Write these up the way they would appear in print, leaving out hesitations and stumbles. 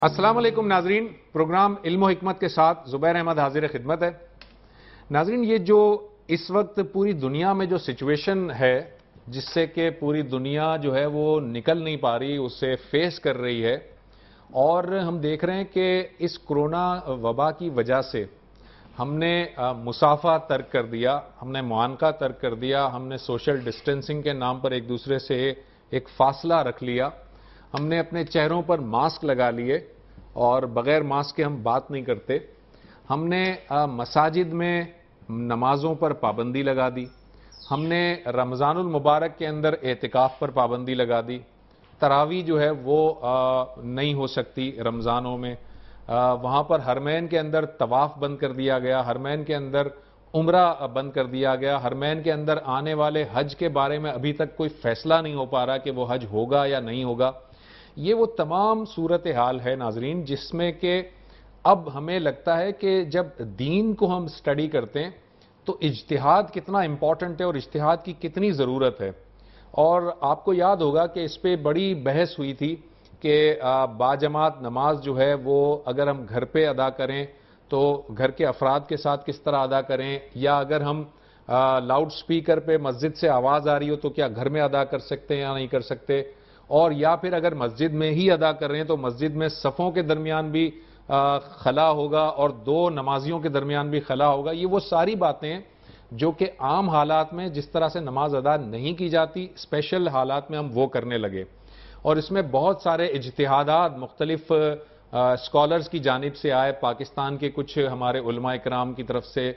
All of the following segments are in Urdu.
السلام علیکم ناظرین، پروگرام علم و حکمت کے ساتھ زبیر احمد حاضر خدمت ہے۔ ناظرین، یہ جو اس وقت پوری دنیا میں جو سچویشن ہے جس سے کہ پوری دنیا جو ہے وہ نکل نہیں پا رہی، اسے فیس کر رہی ہے، اور ہم دیکھ رہے ہیں کہ اس کرونا وبا کی وجہ سے ہم نے مسافہ ترک کر دیا، ہم نے معانقہ ترک کر دیا، ہم نے سوشل ڈسٹینسنگ کے نام پر ایک دوسرے سے ایک فاصلہ رکھ لیا، ہم نے اپنے چہروں پر ماسک لگا لیے اور بغیر ماسک کے ہم بات نہیں کرتے، ہم نے مساجد میں نمازوں پر پابندی لگا دی، ہم نے رمضان المبارک کے اندر اعتکاف پر پابندی لگا دی، تراویح جو ہے وہ نہیں ہو سکتی رمضانوں میں، وہاں پر حرمین کے اندر طواف بند کر دیا گیا، حرمین کے اندر عمرہ بند کر دیا گیا، حرمین کے اندر آنے والے حج کے بارے میں ابھی تک کوئی فیصلہ نہیں ہو پا رہا کہ وہ حج ہوگا یا نہیں ہوگا۔ یہ وہ تمام صورتحال ہے ناظرین جس میں کہ اب ہمیں لگتا ہے کہ جب دین کو ہم سٹڈی کرتے ہیں تو اجتہاد کتنا امپورٹنٹ ہے اور اجتہاد کی کتنی ضرورت ہے۔ اور آپ کو یاد ہوگا کہ اس پہ بڑی بحث ہوئی تھی کہ باجماعت نماز جو ہے وہ اگر ہم گھر پہ ادا کریں تو گھر کے افراد کے ساتھ کس طرح ادا کریں، یا اگر ہم لاؤڈ سپیکر پہ مسجد سے آواز آ رہی ہو تو کیا گھر میں ادا کر سکتے ہیں یا نہیں کر سکتے، اور یا پھر اگر مسجد میں ہی ادا کر رہے ہیں تو مسجد میں صفوں کے درمیان بھی خلا ہوگا اور دو نمازیوں کے درمیان بھی خلا ہوگا۔ یہ وہ ساری باتیں ہیں جو کہ عام حالات میں جس طرح سے نماز ادا نہیں کی جاتی، اسپیشل حالات میں ہم وہ کرنے لگے، اور اس میں بہت سارے اجتہادات مختلف اسکالرز کی جانب سے آئے، پاکستان کے کچھ ہمارے علماء کرام کی طرف سے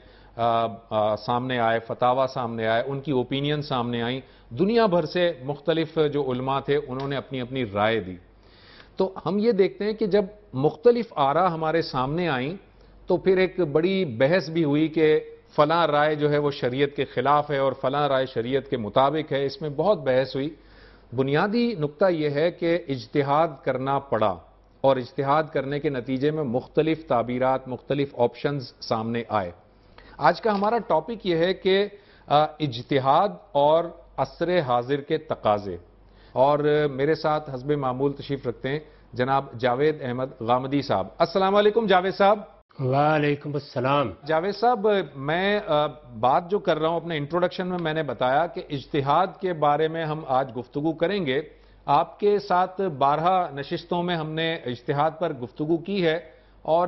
سامنے آئے، فتاوی سامنے آئے، ان کی اوپینین سامنے آئیں، دنیا بھر سے مختلف جو علماء تھے انہوں نے اپنی اپنی رائے دی۔ تو ہم یہ دیکھتے ہیں کہ جب مختلف آراء ہمارے سامنے آئیں تو پھر ایک بڑی بحث بھی ہوئی کہ فلاں رائے جو ہے وہ شریعت کے خلاف ہے اور فلاں رائے شریعت کے مطابق ہے، اس میں بہت بحث ہوئی۔ بنیادی نقطہ یہ ہے کہ اجتہاد کرنا پڑا، اور اجتہاد کرنے کے نتیجے میں مختلف تعبیرات، مختلف آپشنز سامنے آئے۔ آج کا ہمارا ٹاپک یہ ہے کہ اجتہاد اور عصر حاضر کے تقاضے، اور میرے ساتھ حسب معمول تشریف رکھتے ہیں جناب جاوید احمد غامدی صاحب۔ السلام علیکم جاوید صاحب۔ وعلیکم السلام۔ جاوید صاحب، میں بات جو کر رہا ہوں اپنے انٹروڈکشن میں نے بتایا کہ اجتہاد کے بارے میں ہم آج گفتگو کریں گے۔ آپ کے ساتھ 12 نشستوں میں ہم نے اجتہاد پر گفتگو کی ہے، اور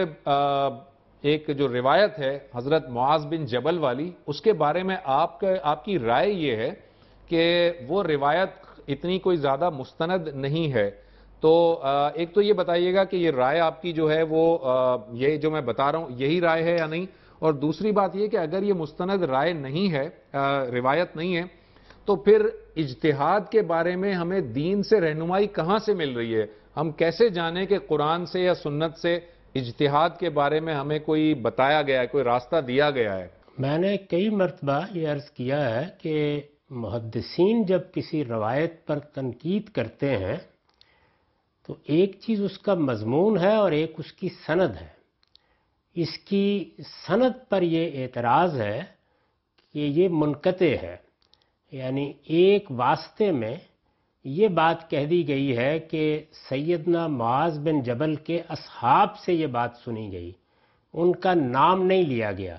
ایک جو روایت ہے حضرت معاذ بن جبل والی، اس کے بارے میں آپ کی رائے یہ ہے کہ وہ روایت اتنی کوئی زیادہ مستند نہیں ہے، تو ایک تو یہ بتائیے گا کہ یہ رائے آپ کی جو ہے وہ یہ جو میں بتا رہا ہوں یہی رائے ہے یا نہیں، اور دوسری بات یہ کہ اگر یہ مستند رائے نہیں ہے، روایت نہیں ہے، تو پھر اجتہاد کے بارے میں ہمیں دین سے رہنمائی کہاں سے مل رہی ہے؟ ہم کیسے جانیں کہ قرآن سے یا سنت سے اجتہاد کے بارے میں ہمیں کوئی بتایا گیا ہے، کوئی راستہ دیا گیا ہے؟ میں نے کئی مرتبہ یہ عرض کیا ہے کہ محدثین جب کسی روایت پر تنقید کرتے ہیں تو ایک چیز اس کا مضمون ہے اور ایک اس کی سند ہے۔ اس کی سند پر یہ اعتراض ہے کہ یہ منقطع ہے، یعنی ایک واسطے میں یہ بات کہہ دی گئی ہے کہ سیدنا معاذ بن جبل کے اصحاب سے یہ بات سنی گئی، ان کا نام نہیں لیا گیا۔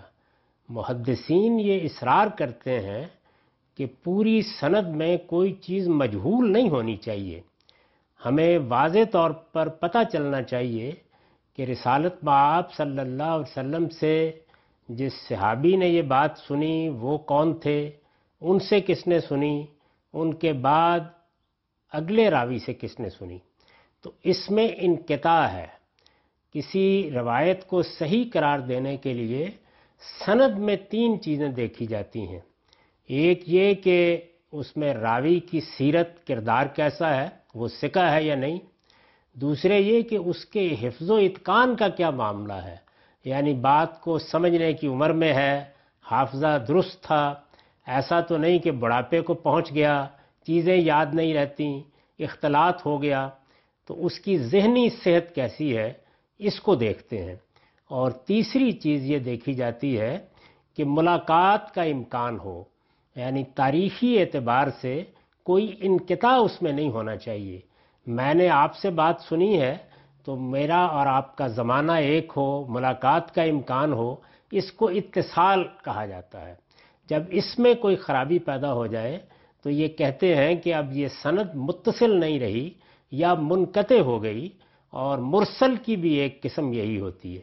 محدثین یہ اصرار کرتے ہیں کہ پوری سند میں کوئی چیز مجہول نہیں ہونی چاہیے، ہمیں واضح طور پر پتہ چلنا چاہیے کہ رسالت مآب صلی اللہ علیہ وسلم سے جس صحابی نے یہ بات سنی وہ کون تھے، ان سے کس نے سنی، ان کے بعد اگلے راوی سے کس نے سنی۔ تو اس میں انقطاع ہے۔ کسی روایت کو صحیح قرار دینے کے لیے سند میں 3 چیزیں دیکھی جاتی ہیں۔ ایک یہ کہ اس میں راوی کی سیرت، کردار کیسا ہے، وہ ثقہ ہے یا نہیں۔ دوسرے یہ کہ اس کے حفظ و اتقان کا کیا معاملہ ہے، یعنی بات کو سمجھنے کی عمر میں ہے، حافظہ درست تھا، ایسا تو نہیں کہ بڑھاپے کو پہنچ گیا، چیزیں یاد نہیں رہتی، اختلاط ہو گیا، تو اس کی ذہنی صحت کیسی ہے، اس کو دیکھتے ہیں۔ اور تیسری چیز یہ دیکھی جاتی ہے کہ ملاقات کا امکان ہو، یعنی تاریخی اعتبار سے کوئی انقطاع اس میں نہیں ہونا چاہیے۔ میں نے آپ سے بات سنی ہے تو میرا اور آپ کا زمانہ ایک ہو، ملاقات کا امکان ہو، اس کو اتصال کہا جاتا ہے۔ جب اس میں کوئی خرابی پیدا ہو جائے تو یہ کہتے ہیں کہ اب یہ سند متصل نہیں رہی یا منقطع ہو گئی، اور مرسل کی بھی ایک قسم یہی ہوتی ہے۔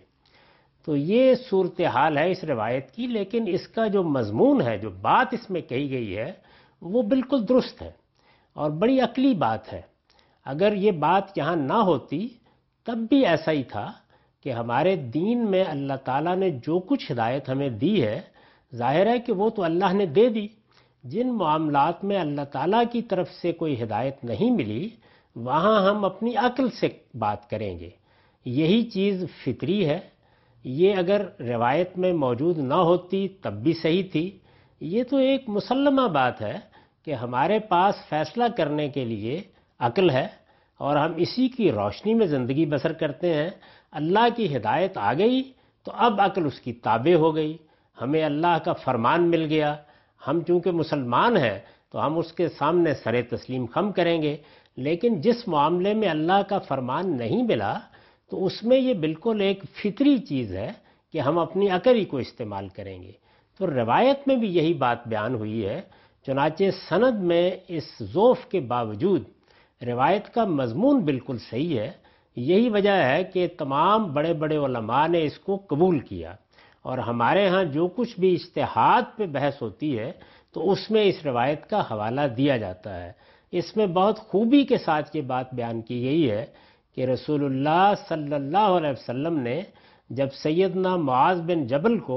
تو یہ صورتحال ہے اس روایت کی، لیکن اس کا جو مضمون ہے، جو بات اس میں کہی گئی ہے، وہ بالکل درست ہے اور بڑی عقلی بات ہے۔ اگر یہ بات یہاں نہ ہوتی تب بھی ایسا ہی تھا کہ ہمارے دین میں اللہ تعالیٰ نے جو کچھ ہدایت ہمیں دی ہے، ظاہر ہے کہ وہ تو اللہ نے دے دی۔ جن معاملات میں اللہ تعالیٰ کی طرف سے کوئی ہدایت نہیں ملی، وہاں ہم اپنی عقل سے بات کریں گے۔ یہی چیز فطری ہے۔ یہ اگر روایت میں موجود نہ ہوتی تب بھی صحیح تھی۔ یہ تو ایک مسلمہ بات ہے کہ ہمارے پاس فیصلہ کرنے کے لیے عقل ہے اور ہم اسی کی روشنی میں زندگی بسر کرتے ہیں۔ اللہ کی ہدایت آ گئی تو اب عقل اس کی تابع ہو گئی، ہمیں اللہ کا فرمان مل گیا۔ ہم چونکہ مسلمان ہیں تو ہم اس کے سامنے سر تسلیم خم کریں گے، لیکن جس معاملے میں اللہ کا فرمان نہیں ملا تو اس میں یہ بالکل ایک فطری چیز ہے کہ ہم اپنی عقل ہی کو استعمال کریں گے۔ تو روایت میں بھی یہی بات بیان ہوئی ہے۔ چنانچہ سند میں اس ضعف کے باوجود روایت کا مضمون بالکل صحیح ہے۔ یہی وجہ ہے کہ تمام بڑے بڑے علماء نے اس کو قبول کیا، اور ہمارے ہاں جو کچھ بھی اجتہاد پہ بحث ہوتی ہے تو اس میں اس روایت کا حوالہ دیا جاتا ہے۔ اس میں بہت خوبی کے ساتھ یہ بات بیان کی گئی ہے کہ رسول اللہ صلی اللہ علیہ وسلم نے جب سیدنا معاذ بن جبل کو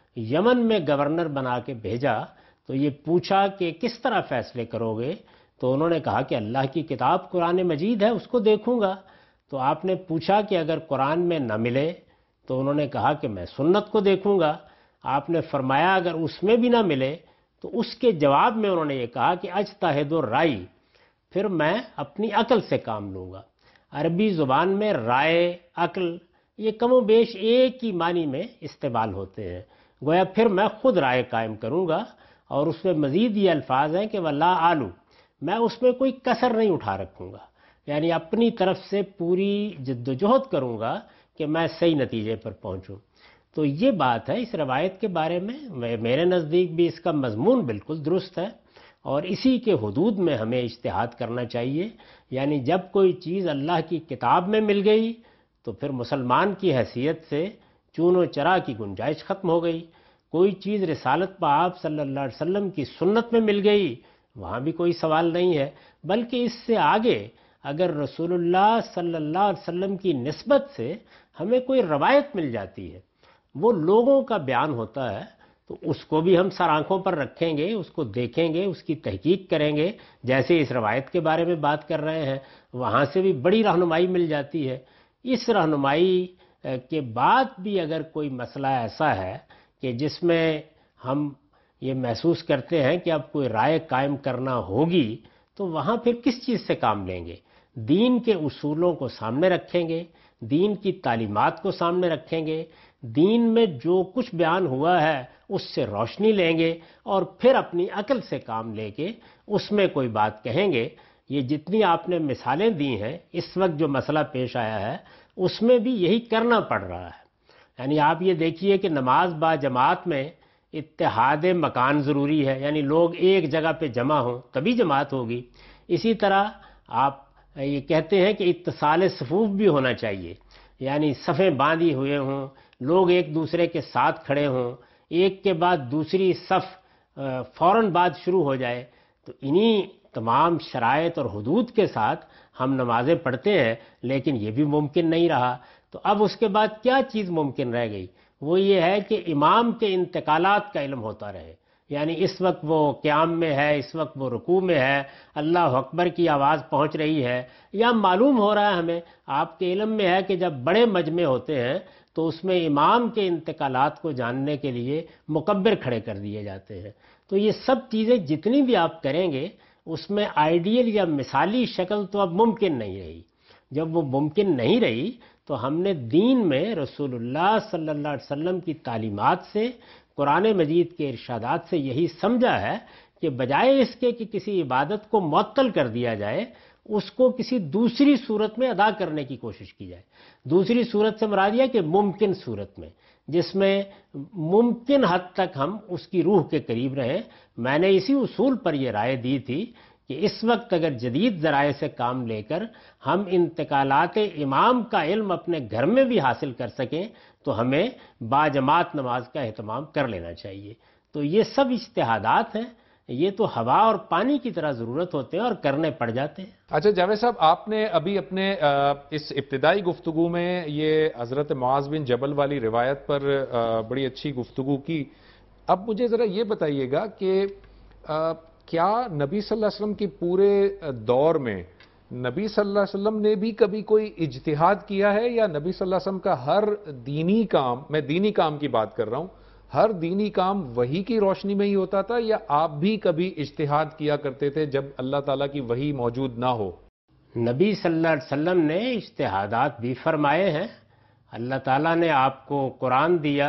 یمن میں گورنر بنا کے بھیجا تو یہ پوچھا کہ کس طرح فیصلے کرو گے، تو انہوں نے کہا کہ اللہ کی کتاب قرآن مجید ہے، اس کو دیکھوں گا۔ تو آپ نے پوچھا کہ اگر قرآن میں نہ ملے، تو انہوں نے کہا کہ میں سنت کو دیکھوں گا۔ آپ نے فرمایا اگر اس میں بھی نہ ملے تو اس کے جواب میں انہوں نے یہ کہا کہ اجتہد الرائی، پھر میں اپنی عقل سے کام لوں گا۔ عربی زبان میں رائے، عقل، یہ کم و بیش ایک ہی معنی میں استعمال ہوتے ہیں۔ گویا پھر میں خود رائے قائم کروں گا، اور اس میں مزید یہ الفاظ ہیں کہ وَلَا آلو، میں اس میں کوئی کسر نہیں اٹھا رکھوں گا، یعنی اپنی طرف سے پوری جد و جہد کروں گا کہ میں صحیح نتیجے پر پہنچوں۔ تو یہ بات ہے اس روایت کے بارے میں۔ میرے نزدیک بھی اس کا مضمون بالکل درست ہے، اور اسی کے حدود میں ہمیں اجتہاد کرنا چاہیے۔ یعنی جب کوئی چیز اللہ کی کتاب میں مل گئی تو پھر مسلمان کی حیثیت سے چون و چرا کی گنجائش ختم ہو گئی۔ کوئی چیز رسالت پاک صلی اللہ علیہ وسلم کی سنت میں مل گئی، وہاں بھی کوئی سوال نہیں ہے، بلکہ اس سے آگے اگر رسول اللہ صلی اللہ علیہ وسلم کی نسبت سے ہمیں کوئی روایت مل جاتی ہے، وہ لوگوں کا بیان ہوتا ہے، تو اس کو بھی ہم سر آنکھوں پر رکھیں گے، اس کو دیکھیں گے، اس کی تحقیق کریں گے۔ جیسے اس روایت کے بارے میں بات کر رہے ہیں، وہاں سے بھی بڑی رہنمائی مل جاتی ہے۔ اس رہنمائی کے بعد بھی اگر کوئی مسئلہ ایسا ہے کہ جس میں ہم یہ محسوس کرتے ہیں کہ اب کوئی رائے قائم کرنا ہوگی، تو وہاں پھر کس چیز سے کام لیں گے؟ دین کے اصولوں کو سامنے رکھیں گے، دین کی تعلیمات کو سامنے رکھیں گے، دین میں جو کچھ بیان ہوا ہے اس سے روشنی لیں گے، اور پھر اپنی عقل سے کام لے کے اس میں کوئی بات کہیں گے۔ یہ جتنی آپ نے مثالیں دی ہیں، اس وقت جو مسئلہ پیش آیا ہے اس میں بھی یہی کرنا پڑ رہا ہے۔ یعنی آپ یہ دیکھیے کہ نماز با جماعت میں اتحاد مکان ضروری ہے، یعنی لوگ ایک جگہ پہ جمع ہوں تبھی جماعت ہوگی۔ اسی طرح آپ یہ کہتے ہیں کہ اتصال صفوف بھی ہونا چاہیے، یعنی صفیں باندھی ہوئے ہوں، لوگ ایک دوسرے کے ساتھ کھڑے ہوں، ایک کے بعد دوسری صف فوراً بعد شروع ہو جائے۔ تو انہی تمام شرائط اور حدود کے ساتھ ہم نمازیں پڑھتے ہیں، لیکن یہ بھی ممکن نہیں رہا۔ تو اب اس کے بعد کیا چیز ممکن رہ گئی؟ وہ یہ ہے کہ امام کے انتقالات کا علم ہوتا رہے، یعنی اس وقت وہ قیام میں ہے، اس وقت وہ رکوع میں ہے، اللہ اکبر کی آواز پہنچ رہی ہے، یا معلوم ہو رہا ہے ہمیں، آپ کے علم میں ہے کہ جب بڑے مجمع ہوتے ہیں تو اس میں امام کے انتقالات کو جاننے کے لیے مکبر کھڑے کر دیے جاتے ہیں۔ تو یہ سب چیزیں جتنی بھی آپ کریں گے اس میں آئیڈیل یا مثالی شکل تو اب ممکن نہیں رہی۔ جب وہ ممکن نہیں رہی تو ہم نے دین میں رسول اللہ صلی اللہ علیہ وسلم کی تعلیمات سے، قرآن مجید کے ارشادات سے یہی سمجھا ہے کہ بجائے اس کے کہ کسی عبادت کو معطل کر دیا جائے، اس کو کسی دوسری صورت میں ادا کرنے کی کوشش کی جائے. دوسری صورت سے مراد یہ کہ ممکن صورت میں، جس میں ممکن حد تک ہم اس کی روح کے قریب رہیں. میں نے اسی اصول پر یہ رائے دی تھی کہ اس وقت اگر جدید ذرائع سے کام لے کر ہم انتقالات امام کا علم اپنے گھر میں بھی حاصل کر سکیں تو ہمیں باجماعت نماز کا اہتمام کر لینا چاہیے. تو یہ سب اجتہادات ہیں، یہ تو ہوا اور پانی کی طرح ضرورت ہوتے ہیں اور کرنے پڑ جاتے ہیں. اچھا جاوید صاحب، آپ نے ابھی اپنے اس ابتدائی گفتگو میں یہ حضرت معاذ بن جبل والی روایت پر بڑی اچھی گفتگو کی. اب مجھے ذرا یہ بتائیے گا کہ کیا نبی صلی اللہ علیہ وسلم کی پورے دور میں نبی صلی اللہ علیہ وسلم نے بھی کبھی کوئی اجتہاد کیا ہے، یا نبی صلی اللہ علیہ وسلم کا ہر دینی کام، میں دینی کام کی بات کر رہا ہوں، ہر دینی کام وحی کی روشنی میں ہی ہوتا تھا، یا آپ بھی کبھی اجتہاد کیا کرتے تھے جب اللہ تعالیٰ کی وحی موجود نہ ہو؟ نبی صلی اللہ علیہ وسلم نے اجتہادات بھی فرمائے ہیں. اللہ تعالیٰ نے آپ کو قرآن دیا،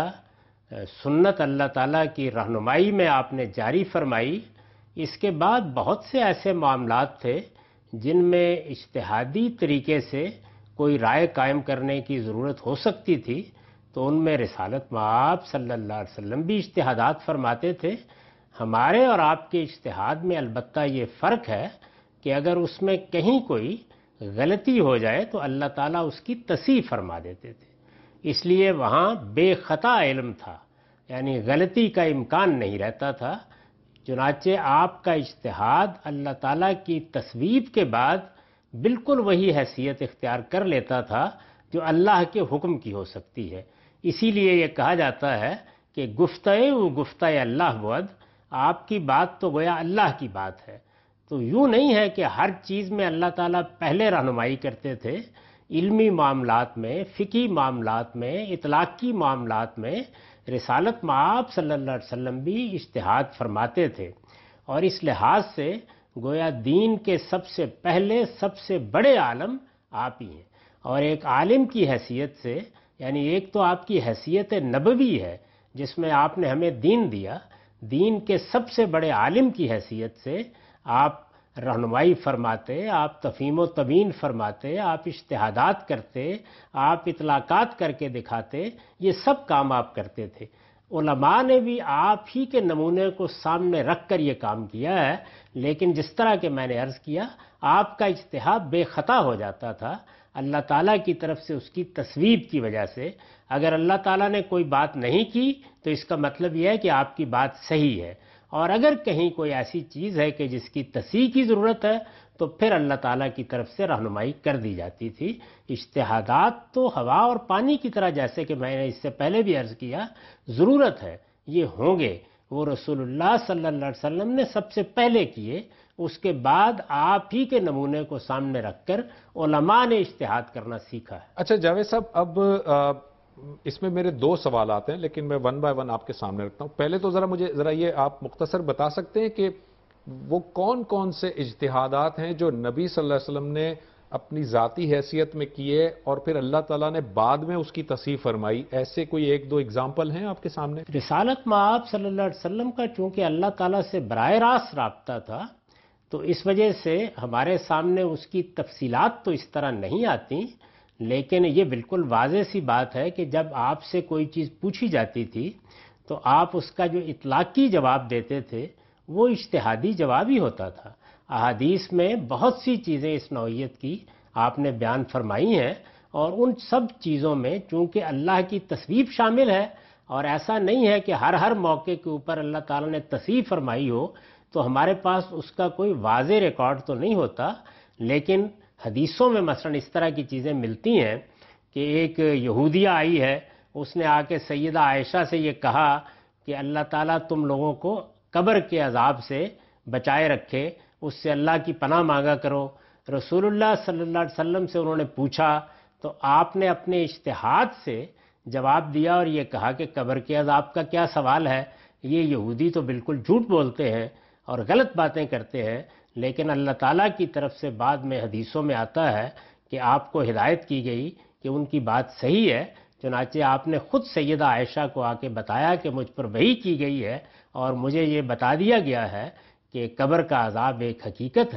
سنت اللہ تعالیٰ کی رہنمائی میں آپ نے جاری فرمائی. اس کے بعد بہت سے ایسے معاملات تھے جن میں اجتہادی طریقے سے کوئی رائے قائم کرنے کی ضرورت ہو سکتی تھی، تو ان میں رسالت مآب صلی اللہ علیہ وسلم بھی اجتہادات فرماتے تھے. ہمارے اور آپ کے اجتہاد میں البتہ یہ فرق ہے کہ اگر اس میں کہیں کوئی غلطی ہو جائے تو اللہ تعالیٰ اس کی تصحیح فرما دیتے تھے. اس لیے وہاں بے خطا علم تھا، یعنی غلطی کا امکان نہیں رہتا تھا. چنانچہ آپ کا اجتہاد اللہ تعالیٰ کی تصویب کے بعد بالکل وہی حیثیت اختیار کر لیتا تھا جو اللہ کے حکم کی ہو سکتی ہے. اسی لیے یہ کہا جاتا ہے کہ گفتۂ و گفتۂ اللہ بود، آپ کی بات تو گویا اللہ کی بات ہے. تو یوں نہیں ہے کہ ہر چیز میں اللہ تعالیٰ پہلے رہنمائی کرتے تھے. علمی معاملات میں، فقہی معاملات میں، اطلاقی معاملات میں رسالت مآب صلی اللہ علیہ وسلم بھی اجتہاد فرماتے تھے. اور اس لحاظ سے گویا دین کے سب سے پہلے سب سے بڑے عالم آپ ہی ہیں. اور ایک عالم کی حیثیت سے، یعنی ایک تو آپ کی حیثیت نبوی ہے جس میں آپ نے ہمیں دین دیا، دین کے سب سے بڑے عالم کی حیثیت سے آپ رہنمائی فرماتے، آپ تفہیم و تبیین فرماتے، آپ اجتہادات کرتے، آپ اطلاقات کر کے دکھاتے. یہ سب کام آپ کرتے تھے. علماء نے بھی آپ ہی کے نمونے کو سامنے رکھ کر یہ کام کیا ہے. لیکن جس طرح کہ میں نے عرض کیا، آپ کا اجتہاد بے خطا ہو جاتا تھا اللہ تعالیٰ کی طرف سے اس کی تصویب کی وجہ سے. اگر اللہ تعالیٰ نے کوئی بات نہیں کی تو اس کا مطلب یہ ہے کہ آپ کی بات صحیح ہے. اور اگر کہیں کوئی ایسی چیز ہے کہ جس کی تصحیح کی ضرورت ہے تو پھر اللہ تعالیٰ کی طرف سے رہنمائی کر دی جاتی تھی. اجتہادات تو ہوا اور پانی کی طرح، جیسے کہ میں نے اس سے پہلے بھی عرض کیا، ضرورت ہے یہ ہوں گے. وہ رسول اللہ صلی اللہ علیہ وسلم نے سب سے پہلے کیے، اس کے بعد آپ ہی کے نمونے کو سامنے رکھ کر علماء نے اجتہاد کرنا سیکھا ہے. اچھا جاوید صاحب، اب اس میں میرے دو سوالات ہیں، لیکن میں ون بائی ون آپ کے سامنے رکھتا ہوں. پہلے تو مجھے یہ آپ مختصر بتا سکتے ہیں کہ وہ کون کون سے اجتہادات ہیں جو نبی صلی اللہ علیہ وسلم نے اپنی ذاتی حیثیت میں کیے اور پھر اللہ تعالیٰ نے بعد میں اس کی تصحیح فرمائی؟ ایسے کوئی ایک دو اگزامپل ہیں آپ کے سامنے؟ رسالت مآب صلی اللہ علیہ وسلم کا چونکہ اللہ تعالیٰ سے براہ راست رابطہ تھا، تو اس وجہ سے ہمارے سامنے اس کی تفصیلات تو اس طرح نہیں آتی. لیکن یہ بالکل واضح سی بات ہے کہ جب آپ سے کوئی چیز پوچھی جاتی تھی تو آپ اس کا جو اطلاقی جواب دیتے تھے وہ اجتہادی جواب ہی ہوتا تھا. احادیث میں بہت سی چیزیں اس نوعیت کی آپ نے بیان فرمائی ہیں، اور ان سب چیزوں میں چونکہ اللہ کی تصویب شامل ہے، اور ایسا نہیں ہے کہ ہر موقع کے اوپر اللہ تعالیٰ نے تصحیح فرمائی ہو، تو ہمارے پاس اس کا کوئی واضح ریکارڈ تو نہیں ہوتا. لیکن حدیثوں میں مثلا اس طرح کی چیزیں ملتی ہیں کہ ایک یہودیہ آئی ہے، اس نے آ کے سیدہ عائشہ سے یہ کہا کہ اللہ تعالیٰ تم لوگوں کو قبر کے عذاب سے بچائے رکھے، اس سے اللہ کی پناہ مانگا کرو. رسول اللہ صلی اللہ علیہ وسلم سے انہوں نے پوچھا تو آپ نے اپنے اجتہاد سے جواب دیا اور یہ کہا کہ قبر کے عذاب کا کیا سوال ہے، یہ یہودی تو بالکل جھوٹ بولتے ہیں اور غلط باتیں کرتے ہیں. لیکن اللہ تعالیٰ کی طرف سے بعد میں حدیثوں میں آتا ہے کہ آپ کو ہدایت کی گئی کہ ان کی بات صحیح ہے. چنانچہ آپ نے خود سیدہ عائشہ کو آ کے بتایا کہ مجھ پر وحی کی گئی ہے اور مجھے یہ بتا دیا گیا ہے کہ قبر کا عذاب ایک حقیقت ہے.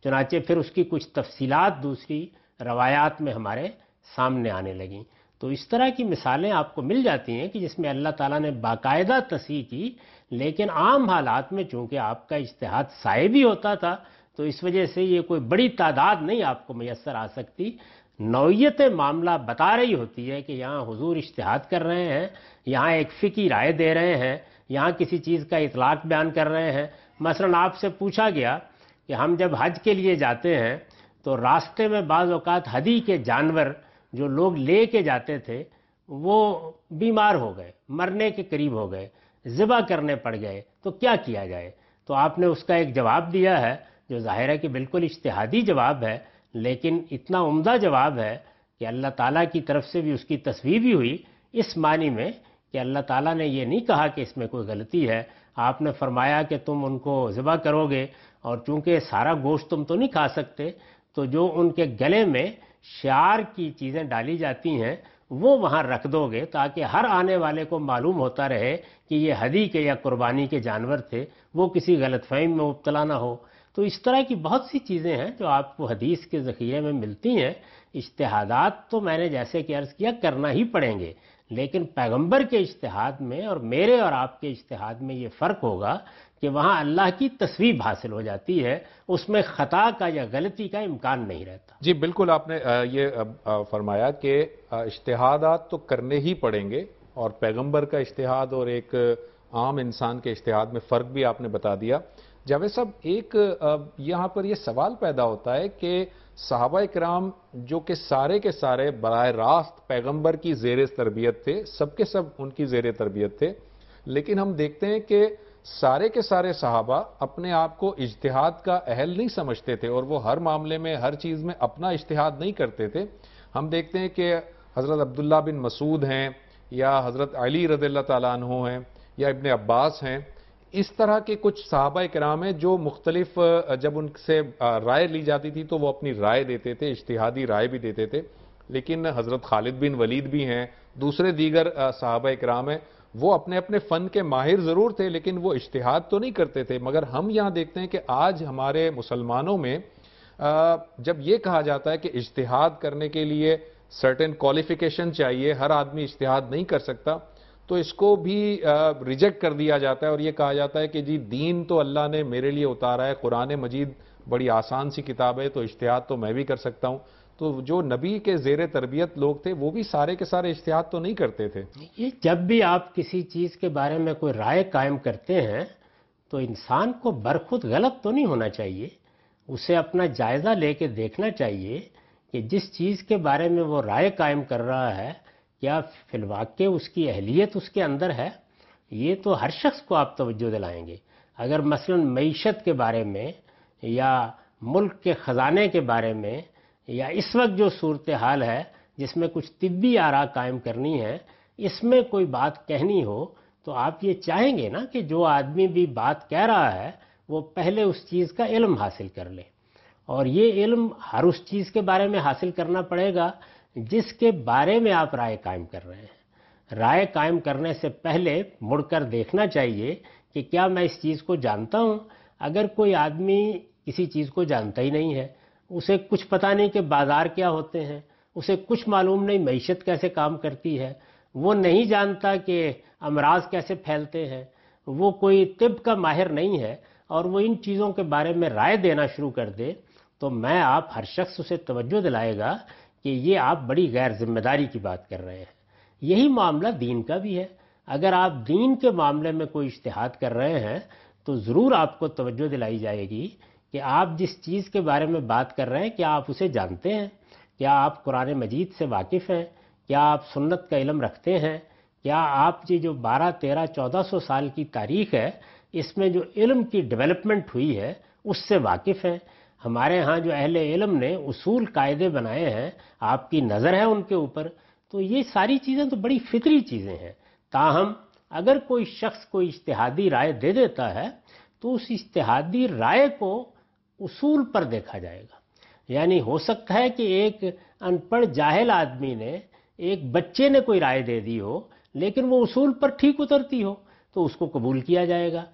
چنانچہ پھر اس کی کچھ تفصیلات دوسری روایات میں ہمارے سامنے آنے لگیں۔ تو اس طرح کی مثالیں آپ کو مل جاتی ہیں کہ جس میں اللہ تعالیٰ نے باقاعدہ تصحیح کی، لیکن عام حالات میں چونکہ آپ کا اجتہاد صائب ہوتا تھا تو اس وجہ سے یہ کوئی بڑی تعداد نہیں آپ کو میسر آ سکتی۔ نوعیت معاملہ بتا رہی ہوتی ہے کہ یہاں حضور اجتہاد کر رہے ہیں، یہاں ایک فقہی رائے دے رہے ہیں، یہاں کسی چیز کا اطلاق بیان کر رہے ہیں۔ مثلا آپ سے پوچھا گیا کہ ہم جب حج کے لیے جاتے ہیں تو راستے میں بعض اوقات ہدی کے جانور جو لوگ لے کے جاتے تھے وہ بیمار ہو گئے، مرنے کے قریب ہو گئے، ذبح کرنے پڑ گئے، تو کیا کیا جائے؟ تو آپ نے اس کا ایک جواب دیا ہے جو ظاہر ہے کہ بالکل اجتہادی جواب ہے، لیکن اتنا عمدہ جواب ہے کہ اللہ تعالیٰ کی طرف سے بھی اس کی تصویب بھی ہوئی، اس معنی میں کہ اللہ تعالیٰ نے یہ نہیں کہا کہ اس میں کوئی غلطی ہے۔ آپ نے فرمایا کہ تم ان کو ذبح کرو گے اور چونکہ سارا گوشت تم تو نہیں کھا سکتے، تو جو ان کے گلے میں شعار کی چیزیں ڈالی جاتی ہیں وہ وہاں رکھ دو گے تاکہ ہر آنے والے کو معلوم ہوتا رہے کہ یہ ہدی کے یا قربانی کے جانور تھے، وہ کسی غلط فہمی میں مبتلا نہ ہو۔ تو اس طرح کی بہت سی چیزیں ہیں جو آپ کو حدیث کے ذخیرے میں ملتی ہیں۔ اجتہادات تو میں نے جیسے کہ عرض کیا کرنا ہی پڑیں گے، لیکن پیغمبر کے اجتہاد میں اور میرے اور آپ کے اجتہاد میں یہ فرق ہوگا کہ وہاں اللہ کی تصویب حاصل ہو جاتی ہے، اس میں خطا کا یا غلطی کا امکان نہیں رہتا۔ جی بالکل، آپ نے یہ فرمایا کہ اجتہادات تو کرنے ہی پڑیں گے، اور پیغمبر کا اجتہاد اور ایک عام انسان کے اجتہاد میں فرق بھی آپ نے بتا دیا۔ جاوید صاحب، ایک یہاں پر یہ سوال پیدا ہوتا ہے کہ صحابہ کرام جو کہ سارے کے سارے براہ راست پیغمبر کی زیر تربیت تھے، سب کے سب ان کی زیر تربیت تھے، لیکن ہم دیکھتے ہیں کہ سارے کے سارے صحابہ اپنے آپ کو اجتہاد کا اہل نہیں سمجھتے تھے، اور وہ ہر معاملے میں ہر چیز میں اپنا اجتہاد نہیں کرتے تھے۔ ہم دیکھتے ہیں کہ حضرت عبداللہ بن مسعود ہیں، یا حضرت علی رضی اللہ تعالیٰ عنہ ہیں، یا ابن عباس ہیں، اس طرح کے کچھ صحابہ کرام ہیں جو مختلف جب ان سے رائے لی جاتی تھی تو وہ اپنی رائے دیتے تھے، اجتہادی رائے بھی دیتے تھے۔ لیکن حضرت خالد بن ولید بھی ہیں، دوسرے دیگر صحابہ کرام ہیں، وہ اپنے اپنے فن کے ماہر ضرور تھے لیکن وہ اجتہاد تو نہیں کرتے تھے۔ مگر ہم یہاں دیکھتے ہیں کہ آج ہمارے مسلمانوں میں جب یہ کہا جاتا ہے کہ اجتہاد کرنے کے لیے سرٹن کوالیفیکیشن چاہیے، ہر آدمی اجتہاد نہیں کر سکتا، تو اس کو بھی ریجیکٹ کر دیا جاتا ہے، اور یہ کہا جاتا ہے کہ جی دین تو اللہ نے میرے لیے اتارا ہے، قرآن مجید بڑی آسان سی کتاب ہے، تو اجتہاد تو میں بھی کر سکتا ہوں۔ تو جو نبی کے زیر تربیت لوگ تھے وہ بھی سارے کے سارے اجتہاد تو نہیں کرتے تھے۔ یہ جب بھی آپ کسی چیز کے بارے میں کوئی رائے قائم کرتے ہیں تو انسان کو برخود غلط تو نہیں ہونا چاہیے، اسے اپنا جائزہ لے کے دیکھنا چاہیے کہ جس چیز کے بارے میں وہ رائے قائم کر رہا ہے کیا فی الواقع اس کی اہلیت اس کے اندر ہے۔ یہ تو ہر شخص کو آپ توجہ دلائیں گے۔ اگر مثلا معیشت کے بارے میں یا ملک کے خزانے کے بارے میں یا اس وقت جو صورتحال ہے جس میں کچھ طبی آراء قائم کرنی ہے، اس میں کوئی بات کہنی ہو تو آپ یہ چاہیں گے نا کہ جو آدمی بھی بات کہہ رہا ہے وہ پہلے اس چیز کا علم حاصل کر لے، اور یہ علم ہر اس چیز کے بارے میں حاصل کرنا پڑے گا جس کے بارے میں آپ رائے قائم کر رہے ہیں۔ رائے قائم کرنے سے پہلے مڑ کر دیکھنا چاہیے کہ کیا میں اس چیز کو جانتا ہوں۔ اگر کوئی آدمی کسی چیز کو جانتا ہی نہیں ہے، اسے کچھ پتہ نہیں کہ بازار کیا ہوتے ہیں، اسے کچھ معلوم نہیں معیشت کیسے کام کرتی ہے، وہ نہیں جانتا کہ امراض کیسے پھیلتے ہیں، وہ کوئی طب کا ماہر نہیں ہے، اور وہ ان چیزوں کے بارے میں رائے دینا شروع کر دے، تو میں آپ ہر شخص اسے توجہ دلائے گا کہ یہ آپ بڑی غیر ذمہ داری کی بات کر رہے ہیں۔ یہی معاملہ دین کا بھی ہے۔ اگر آپ دین کے معاملے میں کوئی اجتہاد کر رہے ہیں تو ضرور آپ کو توجہ دلائی جائے گی کہ آپ جس چیز کے بارے میں بات کر رہے ہیں کیا آپ اسے جانتے ہیں، کیا آپ قرآن مجید سے واقف ہیں، کیا آپ سنت کا علم رکھتے ہیں، کیا آپ جو 12، 13، 1400 سال کی تاریخ ہے اس میں جو علم کی ڈیولپمنٹ ہوئی ہے اس سے واقف ہیں۔ ہمارے ہاں جو اہل علم نے اصول قاعدے بنائے ہیں، آپ کی نظر ہے ان کے اوپر، تو یہ ساری چیزیں تو بڑی فطری چیزیں ہیں۔ تاہم اگر کوئی شخص کوئی اجتہادی رائے دے دیتا ہے تو اس اجتہادی رائے کو اصول پر دیکھا جائے گا۔ یعنی ہو سکتا ہے کہ ایک ان پڑھ جاہل آدمی نے ایک بچے نے کوئی رائے دے دی ہو لیکن وہ اصول پر ٹھیک اترتی ہو تو اس کو قبول کیا جائے گا۔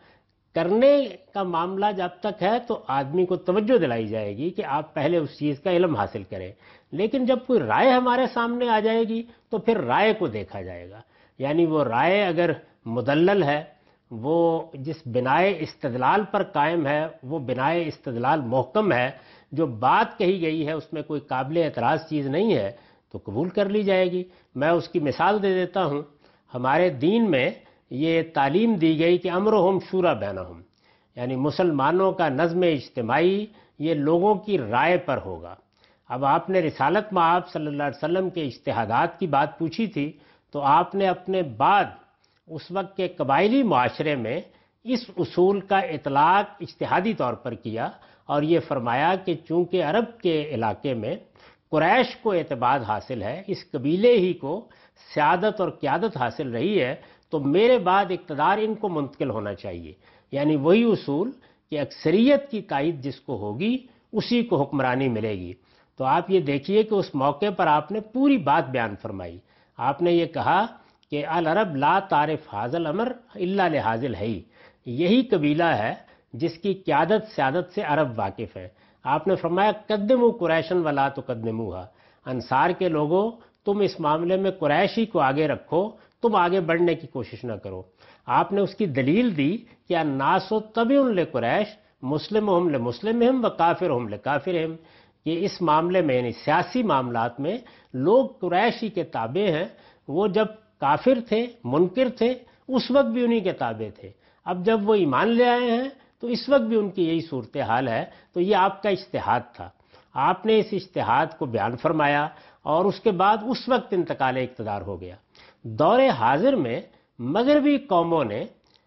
کرنے کا معاملہ جب تک ہے تو آدمی کو توجہ دلائی جائے گی کہ آپ پہلے اس چیز کا علم حاصل کریں، لیکن جب کوئی رائے ہمارے سامنے آ جائے گی تو پھر رائے کو دیکھا جائے گا. یعنی وہ رائے اگر مدلل ہے، وہ جس بنائے استدلال پر قائم ہے، وہ بنائے استدلال محکم ہے، جو بات کہی گئی ہے اس میں کوئی قابل اعتراض چیز نہیں ہے، تو قبول کر لی جائے گی. میں اس کی مثال دے دیتا ہوں. ہمارے دین میں یہ تعلیم دی گئی کہ امرہم شورا بینہم، یعنی مسلمانوں کا نظم اجتماعی یہ لوگوں کی رائے پر ہوگا. اب آپ نے رسالت مآب صلی اللہ علیہ وسلم کے اجتہادات کی بات پوچھی تھی، تو آپ نے اپنے بعد اس وقت کے قبائلی معاشرے میں اس اصول کا اطلاق اجتہادی طور پر کیا اور یہ فرمایا کہ چونکہ عرب کے علاقے میں قریش کو اعتبار حاصل ہے، اس قبیلے ہی کو سیادت اور قیادت حاصل رہی ہے، تو میرے بعد اقتدار ان کو منتقل ہونا چاہیے. یعنی وہی اصول کہ اکثریت کی تائید جس کو ہوگی اسی کو حکمرانی ملے گی. تو آپ یہ دیکھیے کہ اس موقع پر آپ نے پوری بات بیان فرمائی. آپ نے یہ کہا کہ العرب لا تعرف حاض الامر الا لحاظ الحی، یہی قبیلہ ہے جس کی قیادت سیادت سے عرب واقف ہے. آپ نے فرمایا قدموا قریشا ولا تقدموها، انصار کے لوگوں تم اس معاملے میں قریشی کو آگے رکھو، تم آگے بڑھنے کی کوشش نہ کرو. آپ نے اس کی دلیل دی کہ الناس تبع لقریش مسلمہم لمسلمہم وکافرہم لکافرہم، کہ اس معاملے میں یعنی سیاسی معاملات میں لوگ قریشی کے تابع ہیں. وہ جب کافر تھے، منکر تھے، اس وقت بھی انہی کے تابع تھے. اب جب وہ ایمان لے آئے ہیں تو اس وقت بھی ان کی یہی صورتحال ہے. تو یہ آپ کا اجتہاد تھا، آپ نے اس اجتہاد کو بیان فرمایا اور اس کے بعد اس وقت انتقال اقتدار ہو گیا. دور حاضر میں مغربی قوموں نے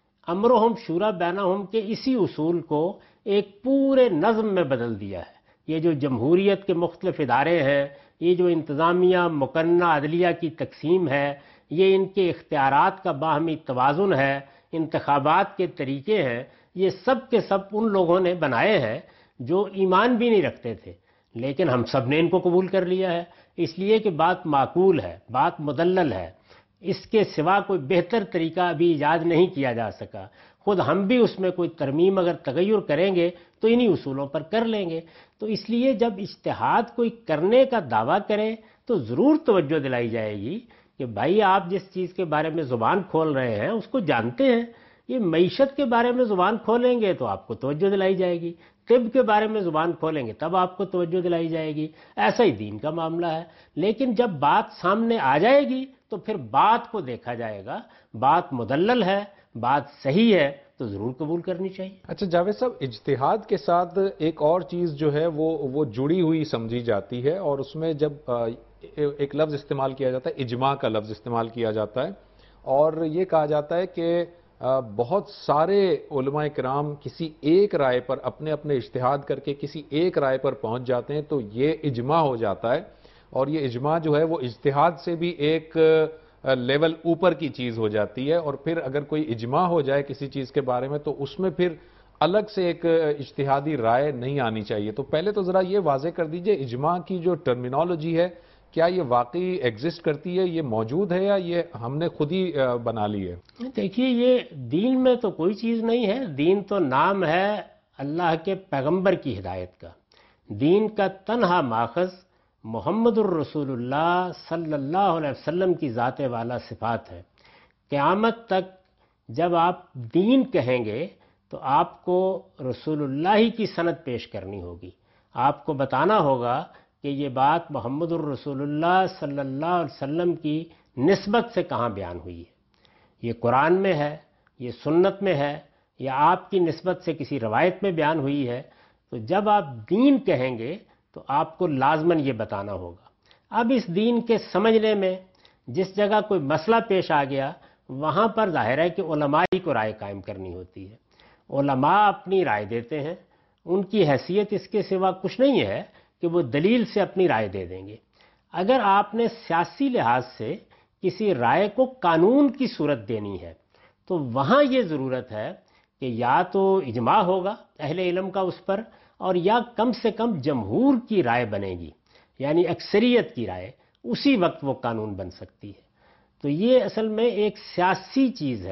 امرہم شورا بینہم کے اسی اصول کو ایک پورے نظم میں بدل دیا ہے. یہ جو جمہوریت کے مختلف ادارے ہیں، یہ جو انتظامیہ مقننہ عدلیہ کی تقسیم ہے، یہ ان کے اختیارات کا باہمی توازن ہے، انتخابات کے طریقے ہیں، یہ سب کے سب ان لوگوں نے بنائے ہیں جو ایمان بھی نہیں رکھتے تھے، لیکن ہم سب نے ان کو قبول کر لیا ہے. اس لیے کہ بات معقول ہے، بات مدلل ہے، اس کے سوا کوئی بہتر طریقہ ابھی ایجاد نہیں کیا جا سکا. خود ہم بھی اس میں کوئی ترمیم اگر تغیر کریں گے تو انہی اصولوں پر کر لیں گے. تو اس لیے جب اجتہاد کوئی کرنے کا دعویٰ کرے تو ضرور توجہ دلائی جائے گی کہ بھائی آپ جس چیز کے بارے میں زبان کھول رہے ہیں اس کو جانتے ہیں. یہ معیشت کے بارے میں زبان کھولیں گے تو آپ کو توجہ دلائی جائے گی، طب کے بارے میں زبان کھولیں گے تب آپ کو توجہ دلائی جائے گی. ایسا ہی دین کا معاملہ ہے. لیکن جب بات سامنے آ جائے گی تو پھر بات کو دیکھا جائے گا، بات مدلل ہے، بات صحیح ہے تو ضرور قبول کرنی چاہیے. اچھا جاوید صاحب، اجتہاد کے ساتھ ایک اور چیز جو ہے وہ جڑی ہوئی سمجھی جاتی ہے، اور اس میں جب ایک لفظ استعمال کیا جاتا ہے، اجماع کا لفظ استعمال کیا جاتا ہے، اور یہ کہا جاتا ہے کہ بہت سارے علماء کرام کسی ایک رائے پر اپنے اپنے اجتہاد کر کے کسی ایک رائے پر پہنچ جاتے ہیں تو یہ اجماع ہو جاتا ہے. اور یہ اجماع جو ہے وہ اجتہاد سے بھی ایک لیول اوپر کی چیز ہو جاتی ہے. اور پھر اگر کوئی اجماع ہو جائے کسی چیز کے بارے میں تو اس میں پھر الگ سے ایک اجتہادی رائے نہیں آنی چاہیے. تو پہلے تو ذرا یہ واضح کر دیجئے، اجماع کی جو ٹرمینالوجی ہے کیا یہ واقعی ایگزسٹ کرتی ہے، یہ موجود ہے، یا یہ ہم نے خود ہی بنا لی ہے؟ دیکھیے، یہ دین میں تو کوئی چیز نہیں ہے. دین تو نام ہے اللہ کے پیغمبر کی ہدایت کا. دین کا تنہا ماخذ محمد الرسول اللہ صلی اللہ علیہ وسلم کی ذات والا صفات ہے. قیامت تک جب آپ دین کہیں گے تو آپ کو رسول اللہ ہی کی سند پیش کرنی ہوگی. آپ کو بتانا ہوگا کہ یہ بات محمد الرسول اللہ صلی اللہ علیہ وسلم کی نسبت سے کہاں بیان ہوئی ہے. یہ قرآن میں ہے، یہ سنت میں ہے، یا آپ کی نسبت سے کسی روایت میں بیان ہوئی ہے. تو جب آپ دین کہیں گے تو آپ کو لازماً یہ بتانا ہوگا. اب اس دین کے سمجھنے میں جس جگہ کوئی مسئلہ پیش آ گیا وہاں پر ظاہر ہے کہ علماء ہی کو رائے قائم کرنی ہوتی ہے. علماء اپنی رائے دیتے ہیں، ان کی حیثیت اس کے سوا کچھ نہیں ہے کہ وہ دلیل سے اپنی رائے دے دیں گے. اگر آپ نے سیاسی لحاظ سے کسی رائے کو قانون کی صورت دینی ہے تو وہاں یہ ضرورت ہے کہ یا تو اجماع ہوگا اہل علم کا اس پر، اور یا کم سے کم جمہور کی رائے بنے گی، یعنی اکثریت کی رائے، اسی وقت وہ قانون بن سکتی ہے. تو یہ اصل میں ایک سیاسی چیز ہے.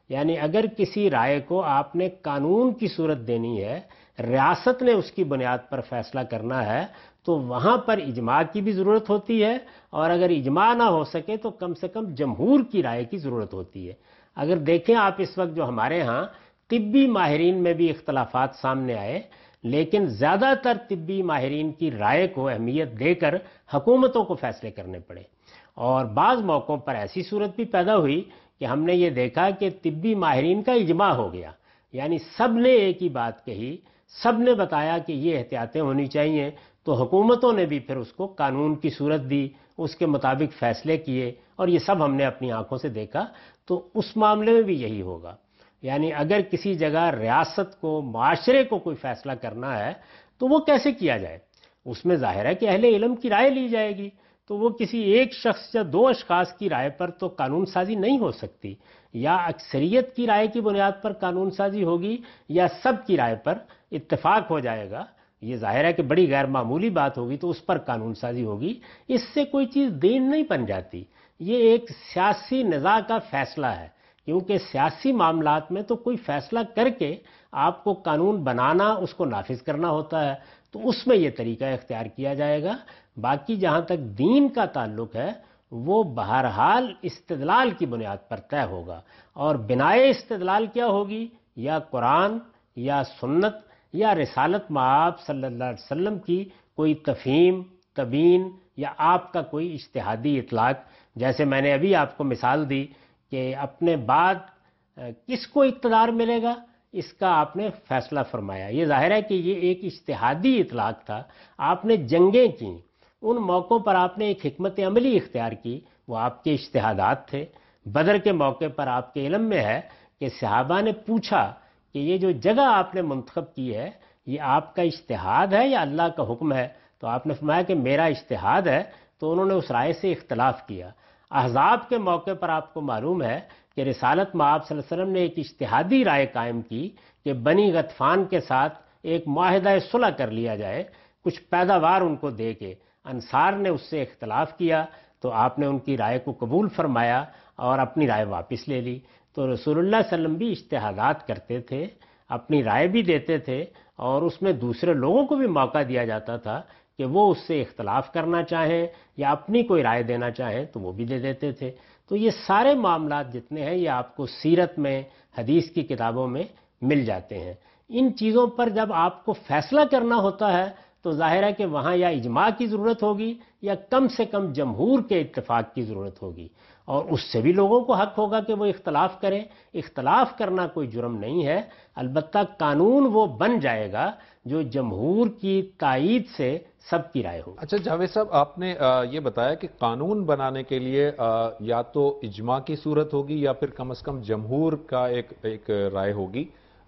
یعنی اگر کسی رائے کو آپ نے قانون کی صورت دینی ہے، ریاست نے اس کی بنیاد پر فیصلہ کرنا ہے، تو وہاں پر اجماع کی بھی ضرورت ہوتی ہے، اور اگر اجماع نہ ہو سکے تو کم سے کم جمہور کی رائے کی ضرورت ہوتی ہے۔ اگر دیکھیں آپ اس وقت جو ہمارے ہاں طبی ماہرین میں بھی اختلافات سامنے آئے، لیکن زیادہ تر طبی ماہرین کی رائے کو اہمیت دے کر حکومتوں کو فیصلے کرنے پڑے، اور بعض موقعوں پر ایسی صورت بھی پیدا ہوئی کہ ہم نے یہ دیکھا کہ طبی ماہرین کا اجماع ہو گیا، یعنی سب نے ایک ہی بات کہی، سب نے بتایا کہ یہ احتیاطیں ہونی چاہیے، تو حکومتوں نے بھی پھر اس کو قانون کی صورت دی، اس کے مطابق فیصلے کیے، اور یہ سب ہم نے اپنی آنکھوں سے دیکھا۔ تو اس معاملے میں بھی یہی ہوگا، یعنی اگر کسی جگہ ریاست کو، معاشرے کو کوئی فیصلہ کرنا ہے تو وہ کیسے کیا جائے؟ اس میں ظاہر ہے کہ اہل علم کی رائے لی جائے گی، تو وہ کسی ایک شخص یا دو اشخاص کی رائے پر تو قانون سازی نہیں ہو سکتی، یا اکثریت کی رائے کی بنیاد پر قانون سازی ہوگی، یا سب کی رائے پر اتفاق ہو جائے گا۔ یہ ظاہر ہے کہ بڑی غیر معمولی بات ہوگی تو اس پر قانون سازی ہوگی۔ اس سے کوئی چیز دین نہیں بن جاتی، یہ ایک سیاسی نزاع کا فیصلہ ہے، کیونکہ سیاسی معاملات میں تو کوئی فیصلہ کر کے آپ کو قانون بنانا، اس کو نافذ کرنا ہوتا ہے، تو اس میں یہ طریقہ اختیار کیا جائے گا۔ باقی جہاں تک دین کا تعلق ہے وہ بہرحال استدلال کی بنیاد پر طے ہوگا، اور بنائے استدلال کیا ہوگی؟ یا قرآن، یا سنت، یا رسالت مآب صلی اللہ علیہ وسلم کی کوئی تفہیم، تبیین، یا آپ کا کوئی اجتہادی اطلاق۔ جیسے میں نے ابھی آپ کو مثال دی کہ اپنے بعد کس کو اقتدار ملے گا، اس کا آپ نے فیصلہ فرمایا۔ یہ ظاہر ہے کہ یہ ایک اجتہادی اطلاق تھا، آپ نے جنگیں کیں، ان موقعوں پر آپ نے ایک حکمت عملی اختیار کی، وہ آپ کے اجتہادات تھے۔ بدر کے موقع پر آپ کے علم میں ہے کہ صحابہ نے پوچھا کہ یہ جو جگہ آپ نے منتخب کی ہے یہ آپ کا اجتہاد ہے یا اللہ کا حکم ہے؟ تو آپ نے فرمایا کہ میرا اجتہاد ہے، تو انہوں نے اس رائے سے اختلاف کیا۔ احزاب کے موقع پر آپ کو معلوم ہے کہ رسالت مآب صلی اللہ علیہ وسلم نے ایک اجتہادی رائے قائم کی کہ بنی غطفان کے ساتھ ایک معاہدہ صلح کر لیا جائے، کچھ پیداوار ان کو دے کے۔ انصار نے اس سے اختلاف کیا تو آپ نے ان کی رائے کو قبول فرمایا اور اپنی رائے واپس لے لی۔ تو رسول اللہ صلی اللہ علیہ وسلم بھی اجتہادات کرتے تھے، اپنی رائے بھی دیتے تھے، اور اس میں دوسرے لوگوں کو بھی موقع دیا جاتا تھا کہ وہ اس سے اختلاف کرنا چاہیں یا اپنی کوئی رائے دینا چاہیں تو وہ بھی دے دیتے تھے۔ تو یہ سارے معاملات جتنے ہیں یہ آپ کو سیرت میں، حدیث کی کتابوں میں مل جاتے ہیں۔ ان چیزوں پر جب آپ کو فیصلہ کرنا ہوتا ہے تو ظاہر ہے کہ وہاں یا اجماع کی ضرورت ہوگی یا کم سے کم جمہور کے اتفاق کی ضرورت ہوگی، اور اس سے بھی لوگوں کو حق ہوگا کہ وہ اختلاف کریں۔ اختلاف کرنا کوئی جرم نہیں ہے، البتہ قانون وہ بن جائے گا جو جمہور کی تائید سے سب کی رائے ہوگی۔ اچھا جاوید صاحب، آپ نے یہ بتایا کہ قانون بنانے کے لیے یا تو اجماع کی صورت ہوگی یا پھر کم از کم جمہور کا ایک رائے ہوگی۔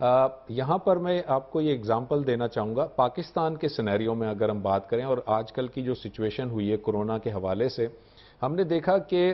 یہاں پر میں آپ کو یہ اگزامپل دینا چاہوں گا، پاکستان کے سینیریو میں اگر ہم بات کریں اور آج کل کی جو سچویشن ہوئی ہے کورونا کے حوالے سے، ہم نے دیکھا کہ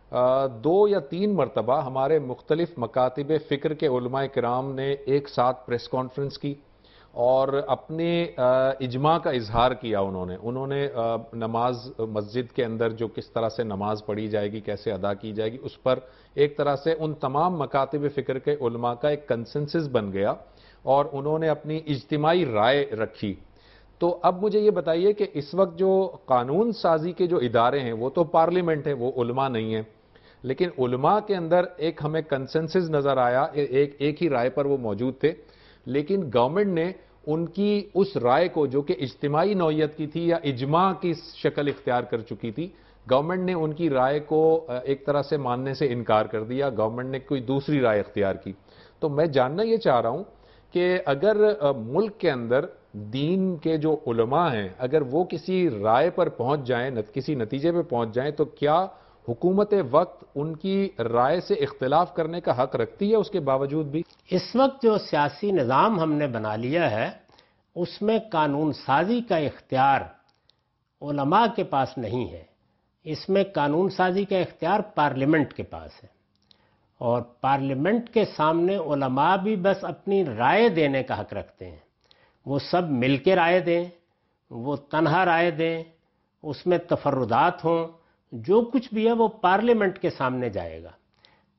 2 یا 3 مرتبہ ہمارے مختلف مکاتب فکر کے علماء کرام نے ایک ساتھ پریس کانفرنس کی اور اپنے اجماع کا اظہار کیا۔ انہوں نے نماز مسجد کے اندر جو کس طرح سے نماز پڑھی جائے گی، کیسے ادا کی جائے گی، اس پر ایک طرح سے ان تمام مکاتب فکر کے علماء کا ایک کنسنسس بن گیا اور انہوں نے اپنی اجتماعی رائے رکھی۔ تو اب مجھے یہ بتائیے کہ اس وقت جو قانون سازی کے جو ادارے ہیں وہ تو پارلیمنٹ ہے، وہ علماء نہیں ہیں، لیکن علماء کے اندر ایک ہمیں کنسنسس نظر آیا، ایک ہی رائے پر وہ موجود تھے، لیکن گورنمنٹ نے ان کی اس رائے کو جو کہ اجتماعی نوعیت کی تھی یا اجماع کی شکل اختیار کر چکی تھی، گورنمنٹ نے ان کی رائے کو ایک طرح سے ماننے سے انکار کر دیا، گورنمنٹ نے کوئی دوسری رائے اختیار کی۔ تو میں جاننا یہ چاہ رہا ہوں کہ اگر ملک کے اندر دین کے جو علماء ہیں اگر وہ کسی رائے پر پہنچ جائیں، کسی نتیجے پہ پہنچ جائیں، تو کیا حکومت وقت ان کی رائے سے اختلاف کرنے کا حق رکھتی ہے اس کے باوجود بھی؟ اس وقت جو سیاسی نظام ہم نے بنا لیا ہے اس میں قانون سازی کا اختیار علماء کے پاس نہیں ہے، اس میں قانون سازی کا اختیار پارلیمنٹ کے پاس ہے، اور پارلیمنٹ کے سامنے علماء بھی بس اپنی رائے دینے کا حق رکھتے ہیں۔ وہ سب مل کے رائے دیں، وہ تنہا رائے دیں، اس میں تفردات ہوں، جو کچھ بھی ہے وہ پارلیمنٹ کے سامنے جائے گا۔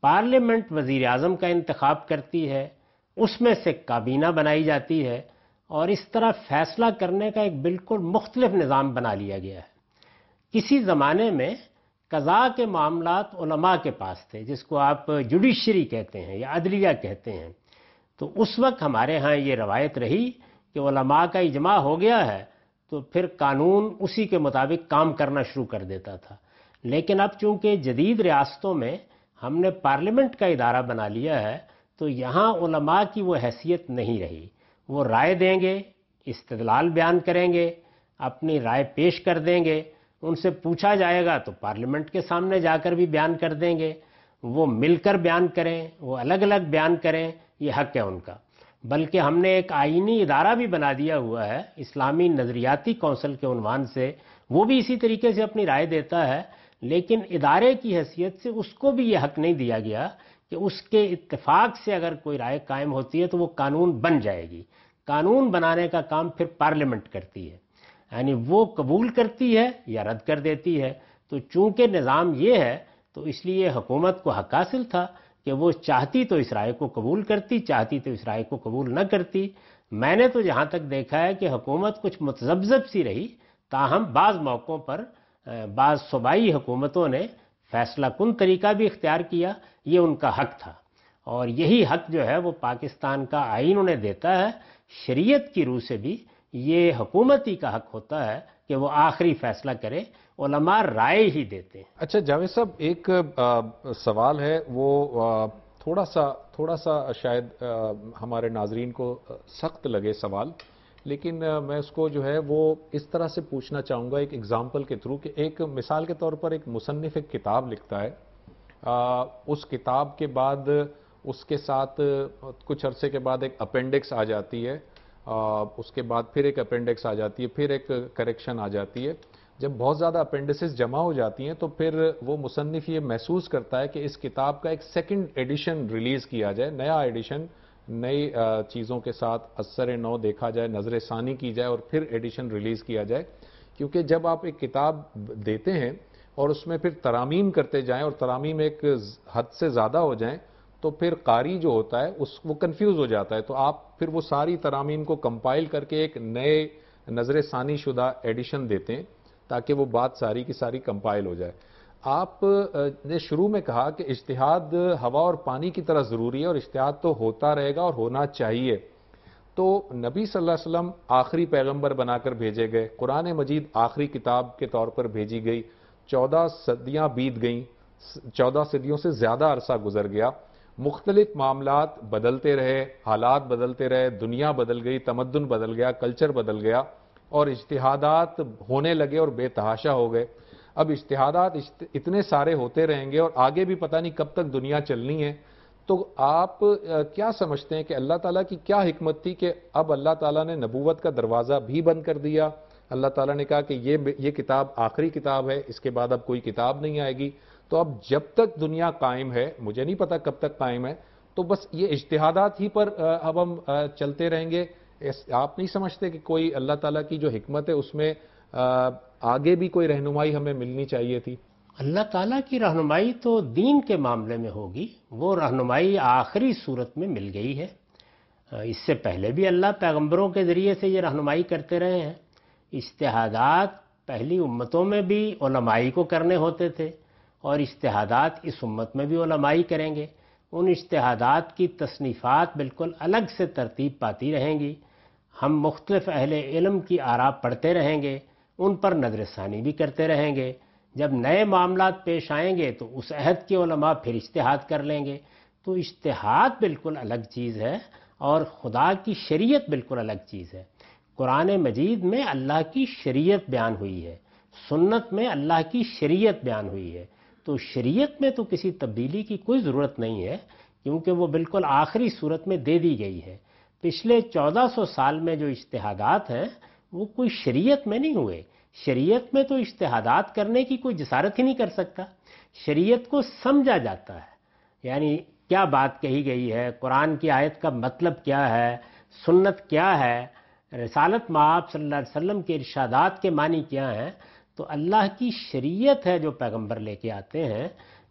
پارلیمنٹ وزیر اعظم کا انتخاب کرتی ہے، اس میں سے کابینہ بنائی جاتی ہے، اور اس طرح فیصلہ کرنے کا ایک بالکل مختلف نظام بنا لیا گیا ہے۔ کسی زمانے میں قضاء کے معاملات علماء کے پاس تھے، جس کو آپ جوڈیشری کہتے ہیں یا عدلیہ کہتے ہیں، تو اس وقت ہمارے ہاں یہ روایت رہی کہ علماء کا اجماع ہو گیا ہے تو پھر قانون اسی کے مطابق کام کرنا شروع کر دیتا تھا۔ لیکن اب چونکہ جدید ریاستوں میں ہم نے پارلیمنٹ کا ادارہ بنا لیا ہے تو یہاں علماء کی وہ حیثیت نہیں رہی۔ وہ رائے دیں گے، استدلال بیان کریں گے، اپنی رائے پیش کر دیں گے، ان سے پوچھا جائے گا تو پارلیمنٹ کے سامنے جا کر بھی بیان کر دیں گے، وہ مل کر بیان کریں، وہ الگ الگ بیان کریں، یہ حق ہے ان کا۔ بلکہ ہم نے ایک آئینی ادارہ بھی بنا دیا ہوا ہے اسلامی نظریاتی کونسل کے عنوان سے، وہ بھی اسی طریقے سے اپنی رائے دیتا ہے، لیکن ادارے کی حیثیت سے اس کو بھی یہ حق نہیں دیا گیا کہ اس کے اتفاق سے اگر کوئی رائے قائم ہوتی ہے تو وہ قانون بن جائے گی۔ قانون بنانے کا کام پھر پارلیمنٹ کرتی ہے، یعنی وہ قبول کرتی ہے یا رد کر دیتی ہے۔ تو چونکہ نظام یہ ہے تو اس لیے حکومت کو حق حاصل تھا کہ وہ چاہتی تو اس رائے کو قبول کرتی، چاہتی تو اس رائے کو قبول نہ کرتی۔ میں نے تو جہاں تک دیکھا ہے کہ حکومت کچھ متذبذب سی رہی، تاہم بعض موقعوں پر بعض صوبائی حکومتوں نے فیصلہ کن طریقہ بھی اختیار کیا، یہ ان کا حق تھا، اور یہی حق جو ہے وہ پاکستان کا آئین انہیں دیتا ہے۔ شریعت کی روح سے بھی یہ حکومت ہی کا حق ہوتا ہے کہ وہ آخری فیصلہ کرے، علماء رائے ہی دیتے ہیں۔ اچھا جاوید صاحب، ایک سوال ہے، وہ تھوڑا سا شاید ہمارے ناظرین کو سخت لگے سوال، لیکن میں اس کو جو ہے وہ اس طرح سے پوچھنا چاہوں گا ایک ایگزامپل کے تھرو، کہ ایک مثال کے طور پر ایک مصنف ایک کتاب لکھتا ہے، اس کتاب کے بعد اس کے ساتھ کچھ عرصے کے بعد ایک اپینڈکس آ جاتی ہے، اس کے بعد پھر ایک اپینڈکس آ جاتی ہے، پھر ایک کریکشن آ جاتی ہے۔ جب بہت زیادہ اپینڈسز جمع ہو جاتی ہیں تو پھر وہ مصنف یہ محسوس کرتا ہے کہ اس کتاب کا ایک سیکنڈ ایڈیشن ریلیز کیا جائے، نیا ایڈیشن، نئی چیزوں کے ساتھ اثر نو دیکھا جائے، نظر ثانی کی جائے اور پھر ایڈیشن ریلیز کیا جائے۔ کیونکہ جب آپ ایک کتاب دیتے ہیں اور اس میں پھر ترامیم کرتے جائیں اور ترامیم ایک حد سے زیادہ ہو جائیں تو پھر قاری جو ہوتا ہے وہ کنفیوز ہو جاتا ہے، تو آپ پھر وہ ساری ترامیم کو کمپائل کر کے ایک نئے نظر ثانی شدہ ایڈیشن دیتے ہیں تاکہ وہ بات ساری کی ساری کمپائل ہو جائے۔ آپ نے شروع میں کہا کہ اجتہاد ہوا اور پانی کی طرح ضروری ہے اور اجتہاد تو ہوتا رہے گا اور ہونا چاہیے۔ تو نبی صلی اللہ علیہ وسلم آخری پیغمبر بنا کر بھیجے گئے، قرآن مجید آخری کتاب کے طور پر بھیجی گئی، 14 صدیاں بیت گئیں، 14 صدیوں سے زیادہ عرصہ گزر گیا، مختلف معاملات بدلتے رہے، حالات بدلتے رہے، دنیا بدل گئی، تمدن بدل گیا، کلچر بدل گیا، اور اجتہادات ہونے لگے اور بے تحاشا ہو گئے۔ اب اجتہادات اتنے سارے ہوتے رہیں گے اور آگے بھی پتہ نہیں کب تک دنیا چلنی ہے، تو آپ کیا سمجھتے ہیں کہ اللہ تعالیٰ کی کیا حکمت تھی کہ اب اللہ تعالیٰ نے نبوت کا دروازہ بھی بند کر دیا؟ اللہ تعالیٰ نے کہا کہ یہ کتاب آخری کتاب ہے، اس کے بعد اب کوئی کتاب نہیں آئے گی، تو اب جب تک دنیا قائم ہے، مجھے نہیں پتا کب تک قائم ہے، تو بس یہ اجتہادات ہی پر اب ہم چلتے رہیں گے؟ آپ نہیں سمجھتے کہ کوئی اللہ تعالیٰ کی جو حکمت ہے اس میں آگے بھی کوئی رہنمائی ہمیں ملنی چاہیے تھی؟ اللہ تعالیٰ کی رہنمائی تو دین کے معاملے میں ہوگی، وہ رہنمائی آخری صورت میں مل گئی ہے۔ اس سے پہلے بھی اللہ پیغمبروں کے ذریعے سے یہ رہنمائی کرتے رہے ہیں۔ اجتہادات پہلی امتوں میں بھی علمائی کو کرنے ہوتے تھے، اور اجتہادات اس امت میں بھی علمائی کریں گے۔ ان اجتہادات کی تصنیفات بالکل الگ سے ترتیب پاتی رہیں گی، ہم مختلف اہل علم کی آراء پڑھتے رہیں گے، ان پر نظر ثانی بھی کرتے رہیں گے۔ جب نئے معاملات پیش آئیں گے تو اس عہد کے علماء پھر اجتہاد کر لیں گے۔ تو اجتہاد بالکل الگ چیز ہے اور خدا کی شریعت بالکل الگ چیز ہے۔ قرآن مجید میں اللہ کی شریعت بیان ہوئی ہے، سنت میں اللہ کی شریعت بیان ہوئی ہے، تو شریعت میں تو کسی تبدیلی کی کوئی ضرورت نہیں ہے، کیونکہ وہ بالکل آخری صورت میں دے دی گئی ہے۔ پچھلے 1400 سال میں جو اجتہادات ہیں وہ کوئی شریعت میں نہیں ہوئے۔ شریعت میں تو اجتہادات کرنے کی کوئی جسارت ہی نہیں کر سکتا۔ شریعت کو سمجھا جاتا ہے، یعنی کیا بات کہی گئی ہے، قرآن کی آیت کا مطلب کیا ہے، سنت کیا ہے، رسالت مآب صلی اللہ علیہ وسلم کے ارشادات کے معنی کیا ہیں۔ تو اللہ کی شریعت ہے جو پیغمبر لے کے آتے ہیں،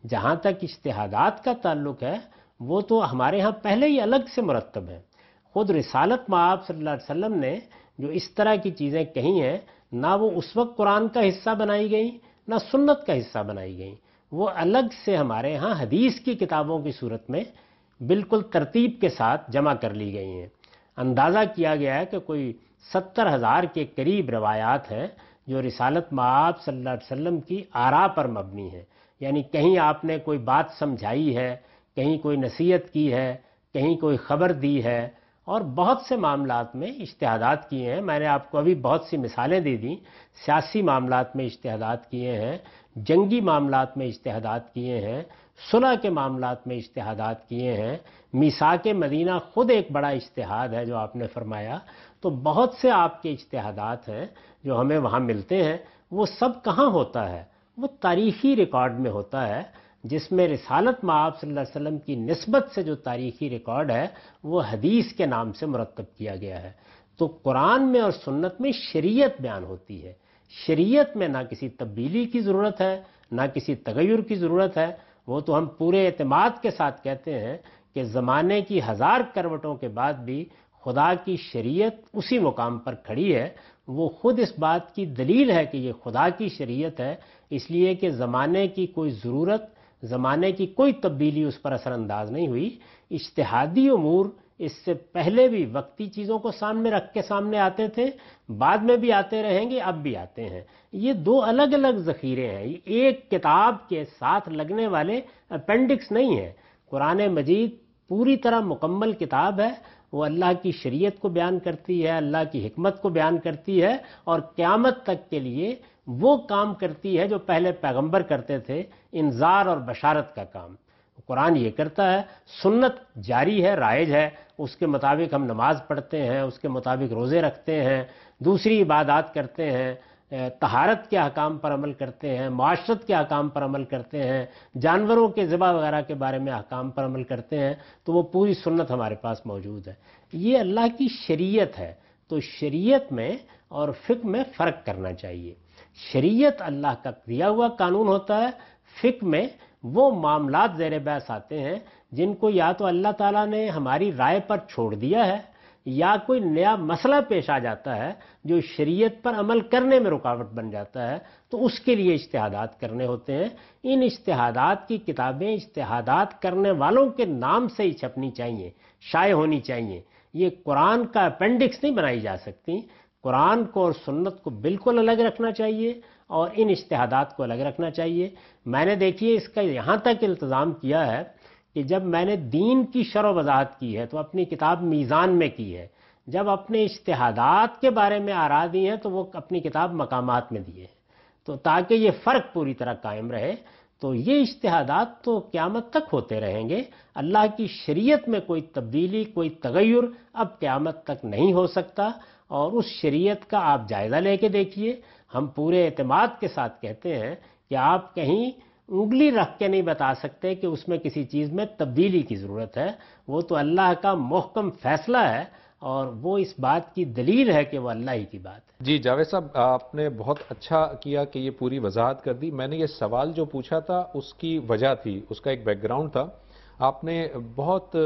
جہاں تک اجتہادات کا تعلق ہے وہ تو ہمارے ہاں پہلے ہی الگ سے مرتب ہیں. خود رسالت مآب صلی اللہ علیہ وسلم نے جو اس طرح کی چیزیں کہی ہیں نہ وہ اس وقت قرآن کا حصہ بنائی گئیں نہ سنت کا حصہ بنائی گئیں، وہ الگ سے ہمارے ہاں حدیث کی کتابوں کی صورت میں بالکل ترتیب کے ساتھ جمع کر لی گئی ہیں. اندازہ کیا گیا ہے کہ کوئی 70,000 کے قریب روایات ہیں جو رسالت مآب صلی اللہ علیہ وسلم کی آراء پر مبنی ہیں. یعنی کہیں آپ نے کوئی بات سمجھائی ہے، کہیں کوئی نصیحت کی ہے، کہیں کوئی خبر دی ہے، اور بہت سے معاملات میں اجتہادات کیے ہیں. میں نے آپ کو ابھی بہت سی مثالیں دے دیں. سیاسی معاملات میں اجتہادات کیے ہیں، جنگی معاملات میں اجتہادات کیے ہیں، صلح کے معاملات میں اجتہادات کیے ہیں. میثاق مدینہ خود ایک بڑا اجتہاد ہے جو آپ نے فرمایا. تو بہت سے آپ کے اجتہادات ہیں جو ہمیں وہاں ملتے ہیں. وہ سب کہاں ہوتا ہے؟ وہ تاریخی ریکارڈ میں ہوتا ہے، جس میں رسالت مآب صلی اللہ علیہ وسلم کی نسبت سے جو تاریخی ریکارڈ ہے وہ حدیث کے نام سے مرتب کیا گیا ہے. تو قرآن میں اور سنت میں شریعت بیان ہوتی ہے. شریعت میں نہ کسی تبدیلی کی ضرورت ہے نہ کسی تغیر کی ضرورت ہے. وہ تو ہم پورے اعتماد کے ساتھ کہتے ہیں کہ زمانے کی 1000 کروٹوں کے بعد بھی خدا کی شریعت اسی مقام پر کھڑی ہے. وہ خود اس بات کی دلیل ہے کہ یہ خدا کی شریعت ہے، اس لیے کہ زمانے کی کوئی ضرورت، زمانے کی کوئی تبدیلی اس پر اثر انداز نہیں ہوئی. اجتہادی امور اس سے پہلے بھی وقتی چیزوں کو سامنے رکھ کے سامنے آتے تھے، بعد میں بھی آتے رہیں گے، اب بھی آتے ہیں. یہ دو الگ الگ ذخیرے ہیں، یہ ایک کتاب کے ساتھ لگنے والے اپینڈکس نہیں ہیں. قرآن مجید پوری طرح مکمل کتاب ہے. وہ اللہ کی شریعت کو بیان کرتی ہے، اللہ کی حکمت کو بیان کرتی ہے، اور قیامت تک کے لیے وہ کام کرتی ہے جو پہلے پیغمبر کرتے تھے، انذار اور بشارت کا کام. قرآن یہ کرتا ہے. سنت جاری ہے، رائج ہے. اس کے مطابق ہم نماز پڑھتے ہیں، اس کے مطابق روزے رکھتے ہیں، دوسری عبادات کرتے ہیں، طہارت کے احکام پر عمل کرتے ہیں، معاشرت کے احکام پر عمل کرتے ہیں، جانوروں کے ذبح وغیرہ کے بارے میں احکام پر عمل کرتے ہیں. تو وہ پوری سنت ہمارے پاس موجود ہے. یہ اللہ کی شریعت ہے. تو شریعت میں اور فقہ میں فرق کرنا چاہیے. شریعت اللہ کا دیا ہوا قانون ہوتا ہے. فقہ میں وہ معاملات زیر بحث آتے ہیں جن کو یا تو اللہ تعالیٰ نے ہماری رائے پر چھوڑ دیا ہے، یا کوئی نیا مسئلہ پیش آ جاتا ہے جو شریعت پر عمل کرنے میں رکاوٹ بن جاتا ہے، تو اس کے لیے اجتہادات کرنے ہوتے ہیں. ان اجتہادات کی کتابیں اجتہادات کرنے والوں کے نام سے ہی چھپنی چاہیے، شائع ہونی چاہیے. یہ قرآن کا اپینڈکس نہیں بنائی جا سکتی. قرآن کو اور سنت کو بالکل الگ رکھنا چاہیے اور ان اجتہادات کو الگ رکھنا چاہیے. میں نے دیکھیے اس کا یہاں تک التزام کیا ہے کہ جب میں نے دین کی شرح و وضاحت کی ہے تو اپنی کتاب میزان میں کی ہے. جب اپنے اجتہادات کے بارے میں آراء دی ہیں تو وہ اپنی کتاب مقامات میں دیے ہیں. تو تاکہ یہ فرق پوری طرح قائم رہے. تو یہ اجتہادات تو قیامت تک ہوتے رہیں گے. اللہ کی شریعت میں کوئی تبدیلی، کوئی تغیر اب قیامت تک نہیں ہو سکتا. اور اس شریعت کا آپ جائزہ لے کے دیکھیے. ہم پورے اعتماد کے ساتھ کہتے ہیں کہ آپ کہیں انگلی رکھ کے نہیں بتا سکتے کہ اس میں کسی چیز میں تبدیلی کی ضرورت ہے. وہ تو اللہ کا محکم فیصلہ ہے اور وہ اس بات کی دلیل ہے کہ وہ اللہ ہی کی بات ہے. جی جاوید صاحب، آپ نے بہت اچھا کیا کہ یہ پوری وضاحت کر دی. میں نے یہ سوال جو پوچھا تھا اس کی وجہ تھی، اس کا ایک بیک گراؤنڈ تھا. آپ نے بہت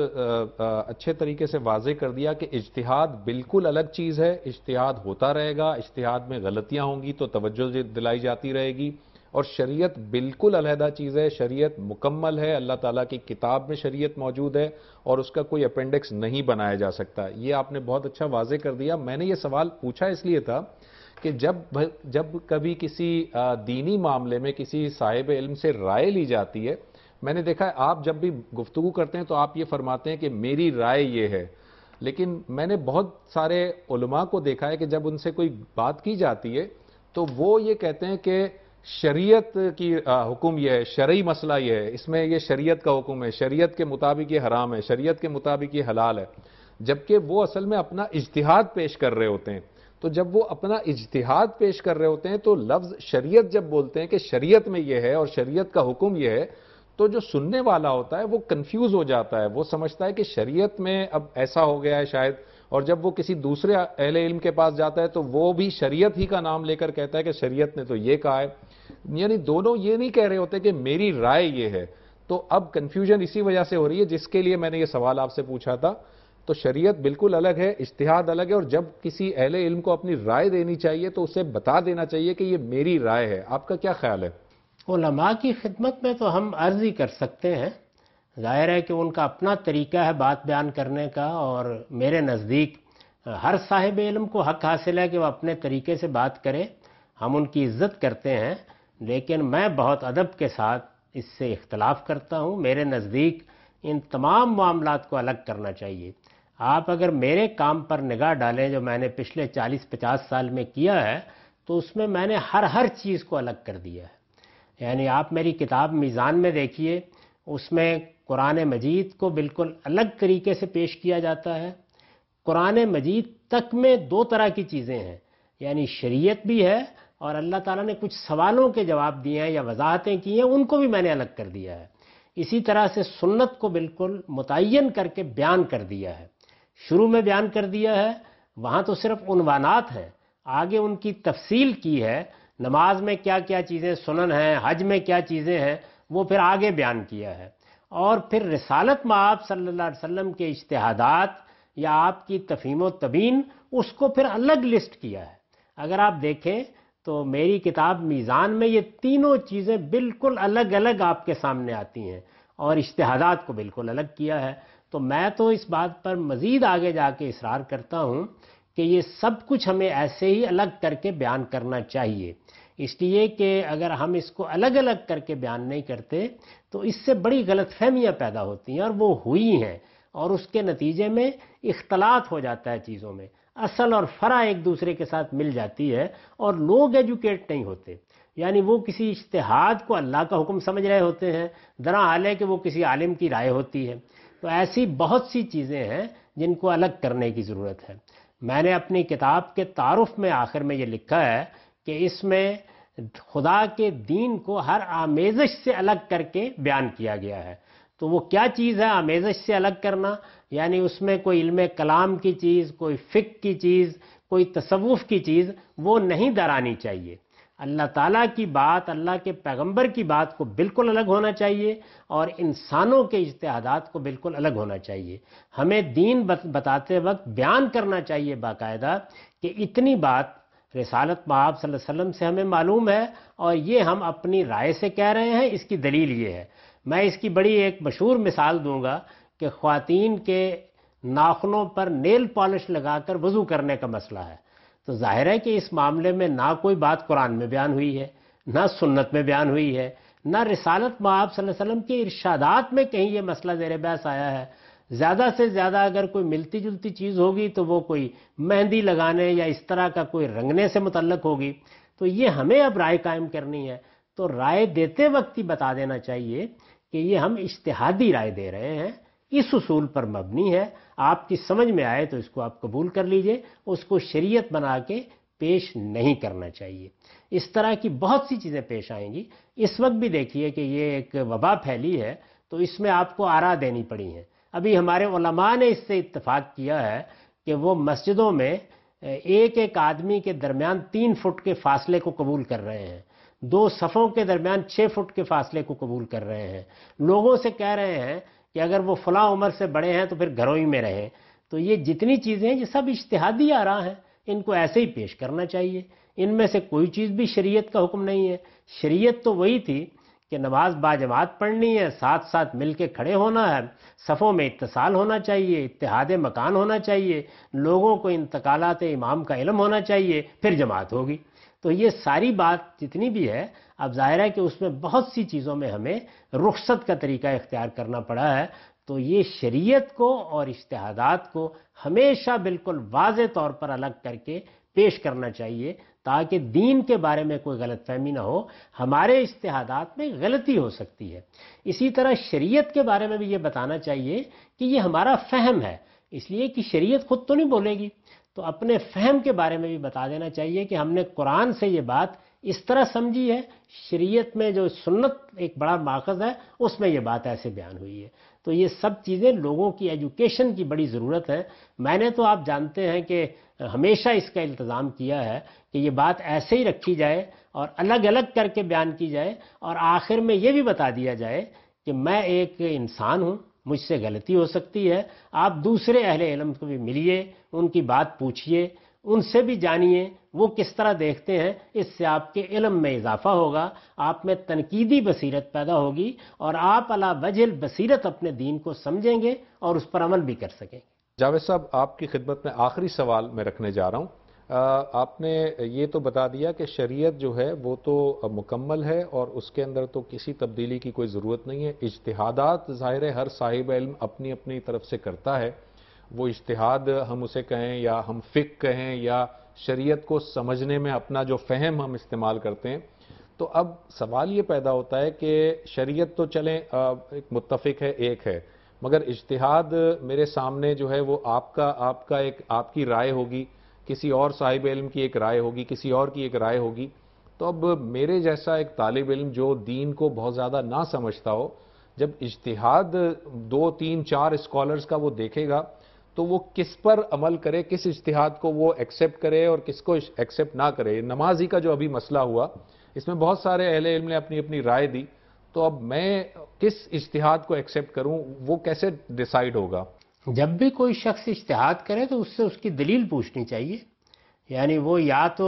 اچھے طریقے سے واضح کر دیا کہ اجتہاد بالکل الگ چیز ہے. اجتہاد ہوتا رہے گا، اجتہاد میں غلطیاں ہوں گی تو توجہ دلائی جاتی رہے گی. اور شریعت بالکل علیحدہ چیز ہے. شریعت مکمل ہے، اللہ تعالیٰ کی کتاب میں شریعت موجود ہے اور اس کا کوئی اپینڈکس نہیں بنایا جا سکتا. یہ آپ نے بہت اچھا واضح کر دیا. میں نے یہ سوال پوچھا اس لیے تھا کہ جب کبھی کسی دینی معاملے میں کسی صاحب علم سے رائے لی جاتی ہے، میں نے دیکھا ہے آپ جب بھی گفتگو کرتے ہیں تو آپ یہ فرماتے ہیں کہ میری رائے یہ ہے. لیکن میں نے بہت سارے علماء کو دیکھا ہے کہ جب ان سے کوئی بات کی جاتی ہے تو وہ یہ کہتے ہیں کہ شریعت کی حکم یہ ہے، شرعی مسئلہ یہ ہے، اس میں یہ شریعت کا حکم ہے، شریعت کے مطابق یہ حرام ہے، شریعت کے مطابق یہ حلال ہے. جبکہ وہ اصل میں اپنا اجتہاد پیش کر رہے ہوتے ہیں. تو جب وہ اپنا اجتہاد پیش کر رہے ہوتے ہیں تو لفظ شریعت جب بولتے ہیں کہ شریعت میں یہ ہے اور شریعت کا حکم یہ ہے، تو جو سننے والا ہوتا ہے وہ کنفیوز ہو جاتا ہے. وہ سمجھتا ہے کہ شریعت میں اب ایسا ہو گیا ہے شاید، اور جب وہ کسی دوسرے اہل علم کے پاس جاتا ہے تو وہ بھی شریعت ہی کا نام لے کر کہتا ہے کہ شریعت نے تو یہ کہا ہے. یعنی دونوں یہ نہیں کہہ رہے ہوتے کہ میری رائے یہ ہے. تو اب کنفیوژن اسی وجہ سے ہو رہی ہے جس کے لیے میں نے یہ سوال آپ سے پوچھا تھا. تو شریعت بالکل الگ ہے, اجتہاد الگ ہے, اور جب کسی اہل علم کو اپنی رائے دینی چاہیے تو اسے بتا دینا چاہیے کہ یہ میری رائے ہے. آپ کا کیا خیال ہے؟ علماء کی خدمت میں تو ہم عرض ہی کر سکتے ہیں. ظاہر ہے کہ ان کا اپنا طریقہ ہے بات بیان کرنے کا, اور میرے نزدیک ہر صاحب علم کو حق حاصل ہے کہ وہ اپنے طریقے سے بات کرے. ہم ان کی عزت کرتے ہیں, لیکن میں بہت ادب کے ساتھ اس سے اختلاف کرتا ہوں. میرے نزدیک ان تمام معاملات کو الگ کرنا چاہیے. آپ اگر میرے کام پر نگاہ ڈالیں جو میں نے پچھلے 40-50 سال میں کیا ہے, تو اس میں نے ہر چیز کو الگ کر دیا ہے. یعنی آپ میری کتاب میزان میں دیکھیے, اس میں قرآن مجید کو بالکل الگ طریقے سے پیش کیا جاتا ہے. قرآن مجید تک میں 2 طرح کی چیزیں ہیں, یعنی شریعت بھی ہے, اور اللہ تعالیٰ نے کچھ سوالوں کے جواب دیے ہیں یا وضاحتیں کی ہیں, ان کو بھی میں نے الگ کر دیا ہے. اسی طرح سے سنت کو بالکل متعین کر کے بیان کر دیا ہے. شروع میں بیان کر دیا ہے, وہاں تو صرف عنوانات ہیں, آگے ان کی تفصیل کی ہے. نماز میں کیا کیا چیزیں سنن ہیں, حج میں کیا چیزیں ہیں, وہ پھر آگے بیان کیا ہے. اور پھر رسالت مآب صلی اللہ علیہ وسلم کے اجتہادات یا آپ کی تفہیم و تبیین, اس کو پھر الگ لسٹ کیا ہے. اگر آپ دیکھیں تو میری کتاب میزان میں یہ تینوں چیزیں بالکل الگ الگ آپ کے سامنے آتی ہیں, اور اجتہادات کو بالکل الگ کیا ہے. تو میں تو اس بات پر مزید آگے جا کے اصرار کرتا ہوں کہ یہ سب کچھ ہمیں ایسے ہی الگ کر کے بیان کرنا چاہیے. اس لیے کہ اگر ہم اس کو الگ الگ کر کے بیان نہیں کرتے تو اس سے بڑی غلط فہمیاں پیدا ہوتی ہیں, اور وہ ہوئی ہیں, اور اس کے نتیجے میں اختلاط ہو جاتا ہے چیزوں میں. اصل اور فرع ایک دوسرے کے ساتھ مل جاتی ہے, اور لوگ ایجوکیٹ نہیں ہوتے. یعنی وہ کسی اجتہاد کو اللہ کا حکم سمجھ رہے ہوتے ہیں, درحال ہے کہ وہ کسی عالم کی رائے ہوتی ہے. تو ایسی بہت سی چیزیں ہیں جن کو الگ کرنے کی ضرورت ہے. میں نے اپنی کتاب کے تعارف میں آخر میں یہ لکھا ہے کہ اس میں خدا کے دین کو ہر آمیزش سے الگ کر کے بیان کیا گیا ہے. تو وہ کیا چیز ہے آمیزش سے الگ کرنا؟ یعنی اس میں کوئی علم کلام کی چیز, کوئی فقہ کی چیز, کوئی تصوف کی چیز وہ نہیں درانی چاہیے. اللہ تعالیٰ کی بات, اللہ کے پیغمبر کی بات کو بالکل الگ ہونا چاہیے, اور انسانوں کے اجتہادات کو بالکل الگ ہونا چاہیے. ہمیں دین بتاتے وقت بیان کرنا چاہیے باقاعدہ کہ اتنی بات رسالت مآب صلی اللہ علیہ وسلم سے ہمیں معلوم ہے, اور یہ ہم اپنی رائے سے کہہ رہے ہیں, اس کی دلیل یہ ہے. میں اس کی بڑی ایک مشہور مثال دوں گا کہ خواتین کے ناخنوں پر نیل پالش لگا کر وضو کرنے کا مسئلہ ہے. تو ظاہر ہے کہ اس معاملے میں نہ کوئی بات قرآن میں بیان ہوئی ہے, نہ سنت میں بیان ہوئی ہے, نہ رسالت مآب صلی اللہ علیہ وسلم کے ارشادات میں کہیں یہ مسئلہ زیر بحث آیا ہے. زیادہ سے زیادہ اگر کوئی ملتی جلتی چیز ہوگی تو وہ کوئی مہندی لگانے یا اس طرح کا کوئی رنگنے سے متعلق ہوگی. تو یہ ہمیں اب رائے قائم کرنی ہے. تو رائے دیتے وقت ہی بتا دینا چاہیے کہ یہ ہم اجتہادی رائے دے رہے ہیں, اس اصول پر مبنی ہے. آپ کی سمجھ میں آئے تو اس کو آپ قبول کر لیجئے, اس کو شریعت بنا کے پیش نہیں کرنا چاہیے. اس طرح کی بہت سی چیزیں پیش آئیں گی. اس وقت بھی دیکھیے کہ یہ ایک وبا پھیلی ہے, تو اس میں آپ کو آراء دینی پڑی ہیں. ابھی ہمارے علماء نے اس سے اتفاق کیا ہے کہ وہ مسجدوں میں ایک ایک آدمی کے درمیان 3 فٹ کے فاصلے کو قبول کر رہے ہیں, 2 صفوں کے درمیان 6 فٹ کے فاصلے کو قبول کر رہے ہیں. لوگوں سے کہہ رہے ہیں کہ اگر وہ فلاں عمر سے بڑے ہیں تو پھر گھروں ہی میں رہیں. تو یہ جتنی چیزیں یہ سب اجتہادی آراء ہیں, ان کو ایسے ہی پیش کرنا چاہیے. ان میں سے کوئی چیز بھی شریعت کا حکم نہیں ہے. شریعت تو وہی تھی کہ نماز باجماعت پڑھنی ہے, ساتھ ساتھ مل کے کھڑے ہونا ہے, صفوں میں اتصال ہونا چاہیے, اتحاد مکان ہونا چاہیے, لوگوں کو انتقالات امام کا علم ہونا چاہیے, پھر جماعت ہوگی. تو یہ ساری بات جتنی بھی ہے, اب ظاہر ہے کہ اس میں بہت سی چیزوں میں ہمیں رخصت کا طریقہ اختیار کرنا پڑا ہے. تو یہ شریعت کو اور اجتہادات کو ہمیشہ بالکل واضح طور پر الگ کر کے پیش کرنا چاہیے, تاکہ دین کے بارے میں کوئی غلط فہمی نہ ہو. ہمارے اجتہادات میں غلطی ہو سکتی ہے. اسی طرح شریعت کے بارے میں بھی یہ بتانا چاہیے کہ یہ ہمارا فہم ہے, اس لیے کہ شریعت خود تو نہیں بولے گی. تو اپنے فہم کے بارے میں بھی بتا دینا چاہیے کہ ہم نے قرآن سے یہ بات اس طرح سمجھی ہے, شریعت میں جو سنت ایک بڑا ماخذ ہے اس میں یہ بات ایسے بیان ہوئی ہے. تو یہ سب چیزیں لوگوں کی ایجوکیشن کی بڑی ضرورت ہے. میں نے تو آپ جانتے ہیں کہ ہمیشہ اس کا التزام کیا ہے کہ یہ بات ایسے ہی رکھی جائے, اور الگ الگ کر کے بیان کی جائے، اور آخر میں یہ بھی بتا دیا جائے کہ میں ایک انسان ہوں، مجھ سے غلطی ہو سکتی ہے، آپ دوسرے اہل علم کو بھی ملیے، ان کی بات پوچھیے، ان سے بھی جانیے وہ کس طرح دیکھتے ہیں، اس سے آپ کے علم میں اضافہ ہوگا، آپ میں تنقیدی بصیرت پیدا ہوگی، اور آپ علی وجہ البصیرت اپنے دین کو سمجھیں گے اور اس پر عمل بھی کر سکیں گے۔ جاوید صاحب، آپ کی خدمت میں آخری سوال میں رکھنے جا رہا ہوں۔ آپ نے یہ تو بتا دیا کہ شریعت جو ہے وہ تو مکمل ہے اور اس کے اندر تو کسی تبدیلی کی کوئی ضرورت نہیں ہے۔ اجتہادات ظاہر ہے ہر صاحب علم اپنی اپنی طرف سے کرتا ہے، وہ اجتہاد ہم اسے کہیں یا ہم فقہ کہیں یا شریعت کو سمجھنے میں اپنا جو فہم ہم استعمال کرتے ہیں۔ تو اب سوال یہ پیدا ہوتا ہے کہ شریعت تو چلیں ایک متفق ہے، ایک ہے، مگر اجتہاد میرے سامنے جو ہے وہ آپ کی رائے ہوگی، کسی اور صاحب علم کی ایک رائے ہوگی، کسی اور کی ایک رائے ہوگی۔ تو اب میرے جیسا ایک طالب علم جو دین کو بہت زیادہ نہ سمجھتا ہو، جب اجتہاد 2 3 4 اسکالرز کا وہ دیکھے گا تو وہ کس پر عمل کرے، کس اجتہاد کو وہ ایکسیپٹ کرے اور کس کو ایکسیپٹ نہ کرے۔ نمازی کا جو ابھی مسئلہ ہوا، اس میں بہت سارے اہل علم نے اپنی اپنی رائے دی، تو اب میں کس اجتہاد کو ایکسیپٹ کروں، وہ کیسے ڈیسائیڈ ہوگا؟ جب بھی کوئی شخص اجتہاد کرے تو اس سے اس کی دلیل پوچھنی چاہیے، یعنی وہ یا تو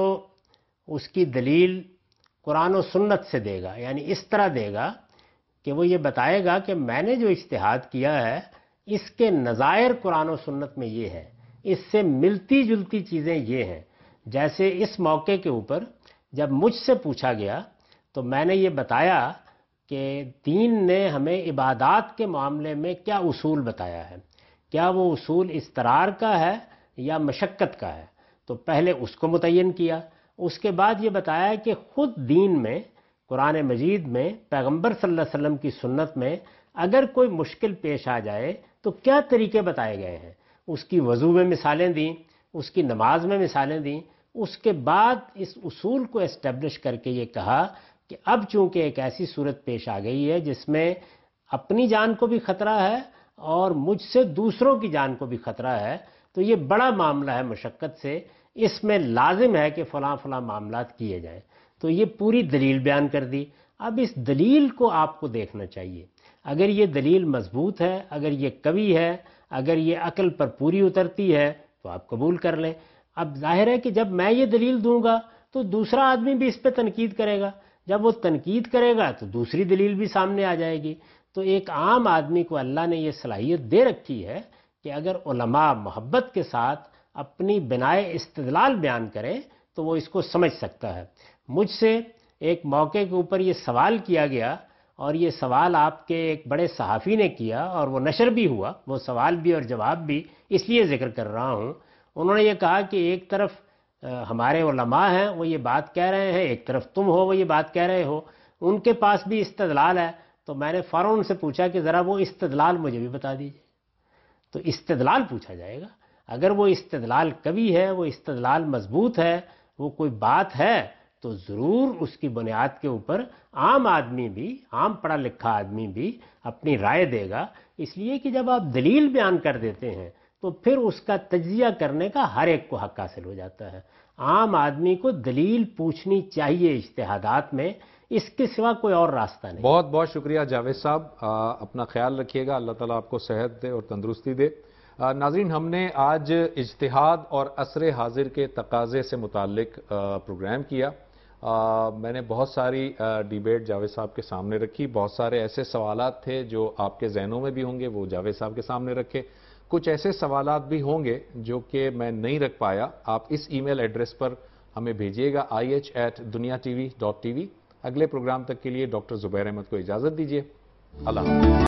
اس کی دلیل قرآن و سنت سے دے گا، یعنی اس طرح دے گا کہ وہ یہ بتائے گا کہ میں نے جو اجتہاد کیا ہے اس کے نظائر قرآن و سنت میں یہ ہے، اس سے ملتی جلتی چیزیں یہ ہیں۔ جیسے اس موقع کے اوپر جب مجھ سے پوچھا گیا تو میں نے یہ بتایا کہ دین نے ہمیں عبادات کے معاملے میں کیا اصول بتایا ہے، کیا وہ اصول اضطرار کا ہے یا مشقت کا ہے، تو پہلے اس کو متعین کیا، اس کے بعد یہ بتایا کہ خود دین میں قرآن مجید میں پیغمبر صلی اللہ علیہ وسلم کی سنت میں اگر کوئی مشکل پیش آ جائے تو کیا طریقے بتائے گئے ہیں، اس کی وضو میں مثالیں دیں، اس کی نماز میں مثالیں دیں۔ اس کے بعد اس اصول کو اسٹیبلش کر کے یہ کہا کہ اب چونکہ ایک ایسی صورت پیش آ گئی ہے جس میں اپنی جان کو بھی خطرہ ہے اور مجھ سے دوسروں کی جان کو بھی خطرہ ہے، تو یہ بڑا معاملہ ہے مشقت سے، اس میں لازم ہے کہ فلاں فلاں معاملات کیے جائیں، تو یہ پوری دلیل بیان کر دی۔ اب اس دلیل کو آپ کو دیکھنا چاہیے، اگر یہ دلیل مضبوط ہے، اگر یہ قوی ہے، اگر یہ عقل پر پوری اترتی ہے تو آپ قبول کر لیں۔ اب ظاہر ہے کہ جب میں یہ دلیل دوں گا تو دوسرا آدمی بھی اس پہ تنقید کرے گا، جب وہ تنقید کرے گا تو دوسری دلیل بھی سامنے آ جائے گی۔ تو ایک عام آدمی کو اللہ نے یہ صلاحیت دے رکھی ہے کہ اگر علماء محبت کے ساتھ اپنی بنائے استدلال بیان کریں تو وہ اس کو سمجھ سکتا ہے۔ مجھ سے ایک موقع کے اوپر یہ سوال کیا گیا، اور یہ سوال آپ کے ایک بڑے صحافی نے کیا اور وہ نشر بھی ہوا، وہ سوال بھی اور جواب بھی، اس لیے ذکر کر رہا ہوں۔ انہوں نے یہ کہا کہ ایک طرف ہمارے علماء ہیں وہ یہ بات کہہ رہے ہیں، ایک طرف تم ہو وہ یہ بات کہہ رہے ہو، ان کے پاس بھی استدلال ہے، تو میں نے فوراً ان سے پوچھا کہ ذرا وہ استدلال مجھے بھی بتا دیجئے۔ تو استدلال پوچھا جائے گا، اگر وہ استدلال قوی ہے، وہ استدلال مضبوط ہے، وہ کوئی بات ہے، تو ضرور اس کی بنیاد کے اوپر عام آدمی بھی، عام پڑھا لکھا آدمی بھی اپنی رائے دے گا، اس لیے کہ جب آپ دلیل بیان کر دیتے ہیں تو پھر اس کا تجزیہ کرنے کا ہر ایک کو حق حاصل ہو جاتا ہے۔ عام آدمی کو دلیل پوچھنی چاہیے اجتہادات میں، اس کے سوا کوئی اور راستہ نہیں۔ بہت بہت شکریہ جاوید صاحب، اپنا خیال رکھیے گا، اللہ تعالیٰ آپ کو صحت دے اور تندرستی دے۔ ناظرین، ہم نے آج اجتہاد اور عصر حاضر کے تقاضے سے متعلق پروگرام کیا۔ میں نے بہت ساری ڈیبیٹ جاوید صاحب کے سامنے رکھی، بہت سارے ایسے سوالات تھے جو آپ کے ذہنوں میں بھی ہوں گے، وہ جاوید صاحب کے سامنے رکھے، کچھ ایسے سوالات بھی ہوں گے جو کہ میں نہیں رکھ پایا۔ آپ اس ای میل ایڈریس پر ہمیں بھیجیے گا ih@duniatv.tv۔ اگلے پروگرام تک کے لیے ڈاکٹر زبیر احمد کو اجازت دیجیے، اللہ حافظ۔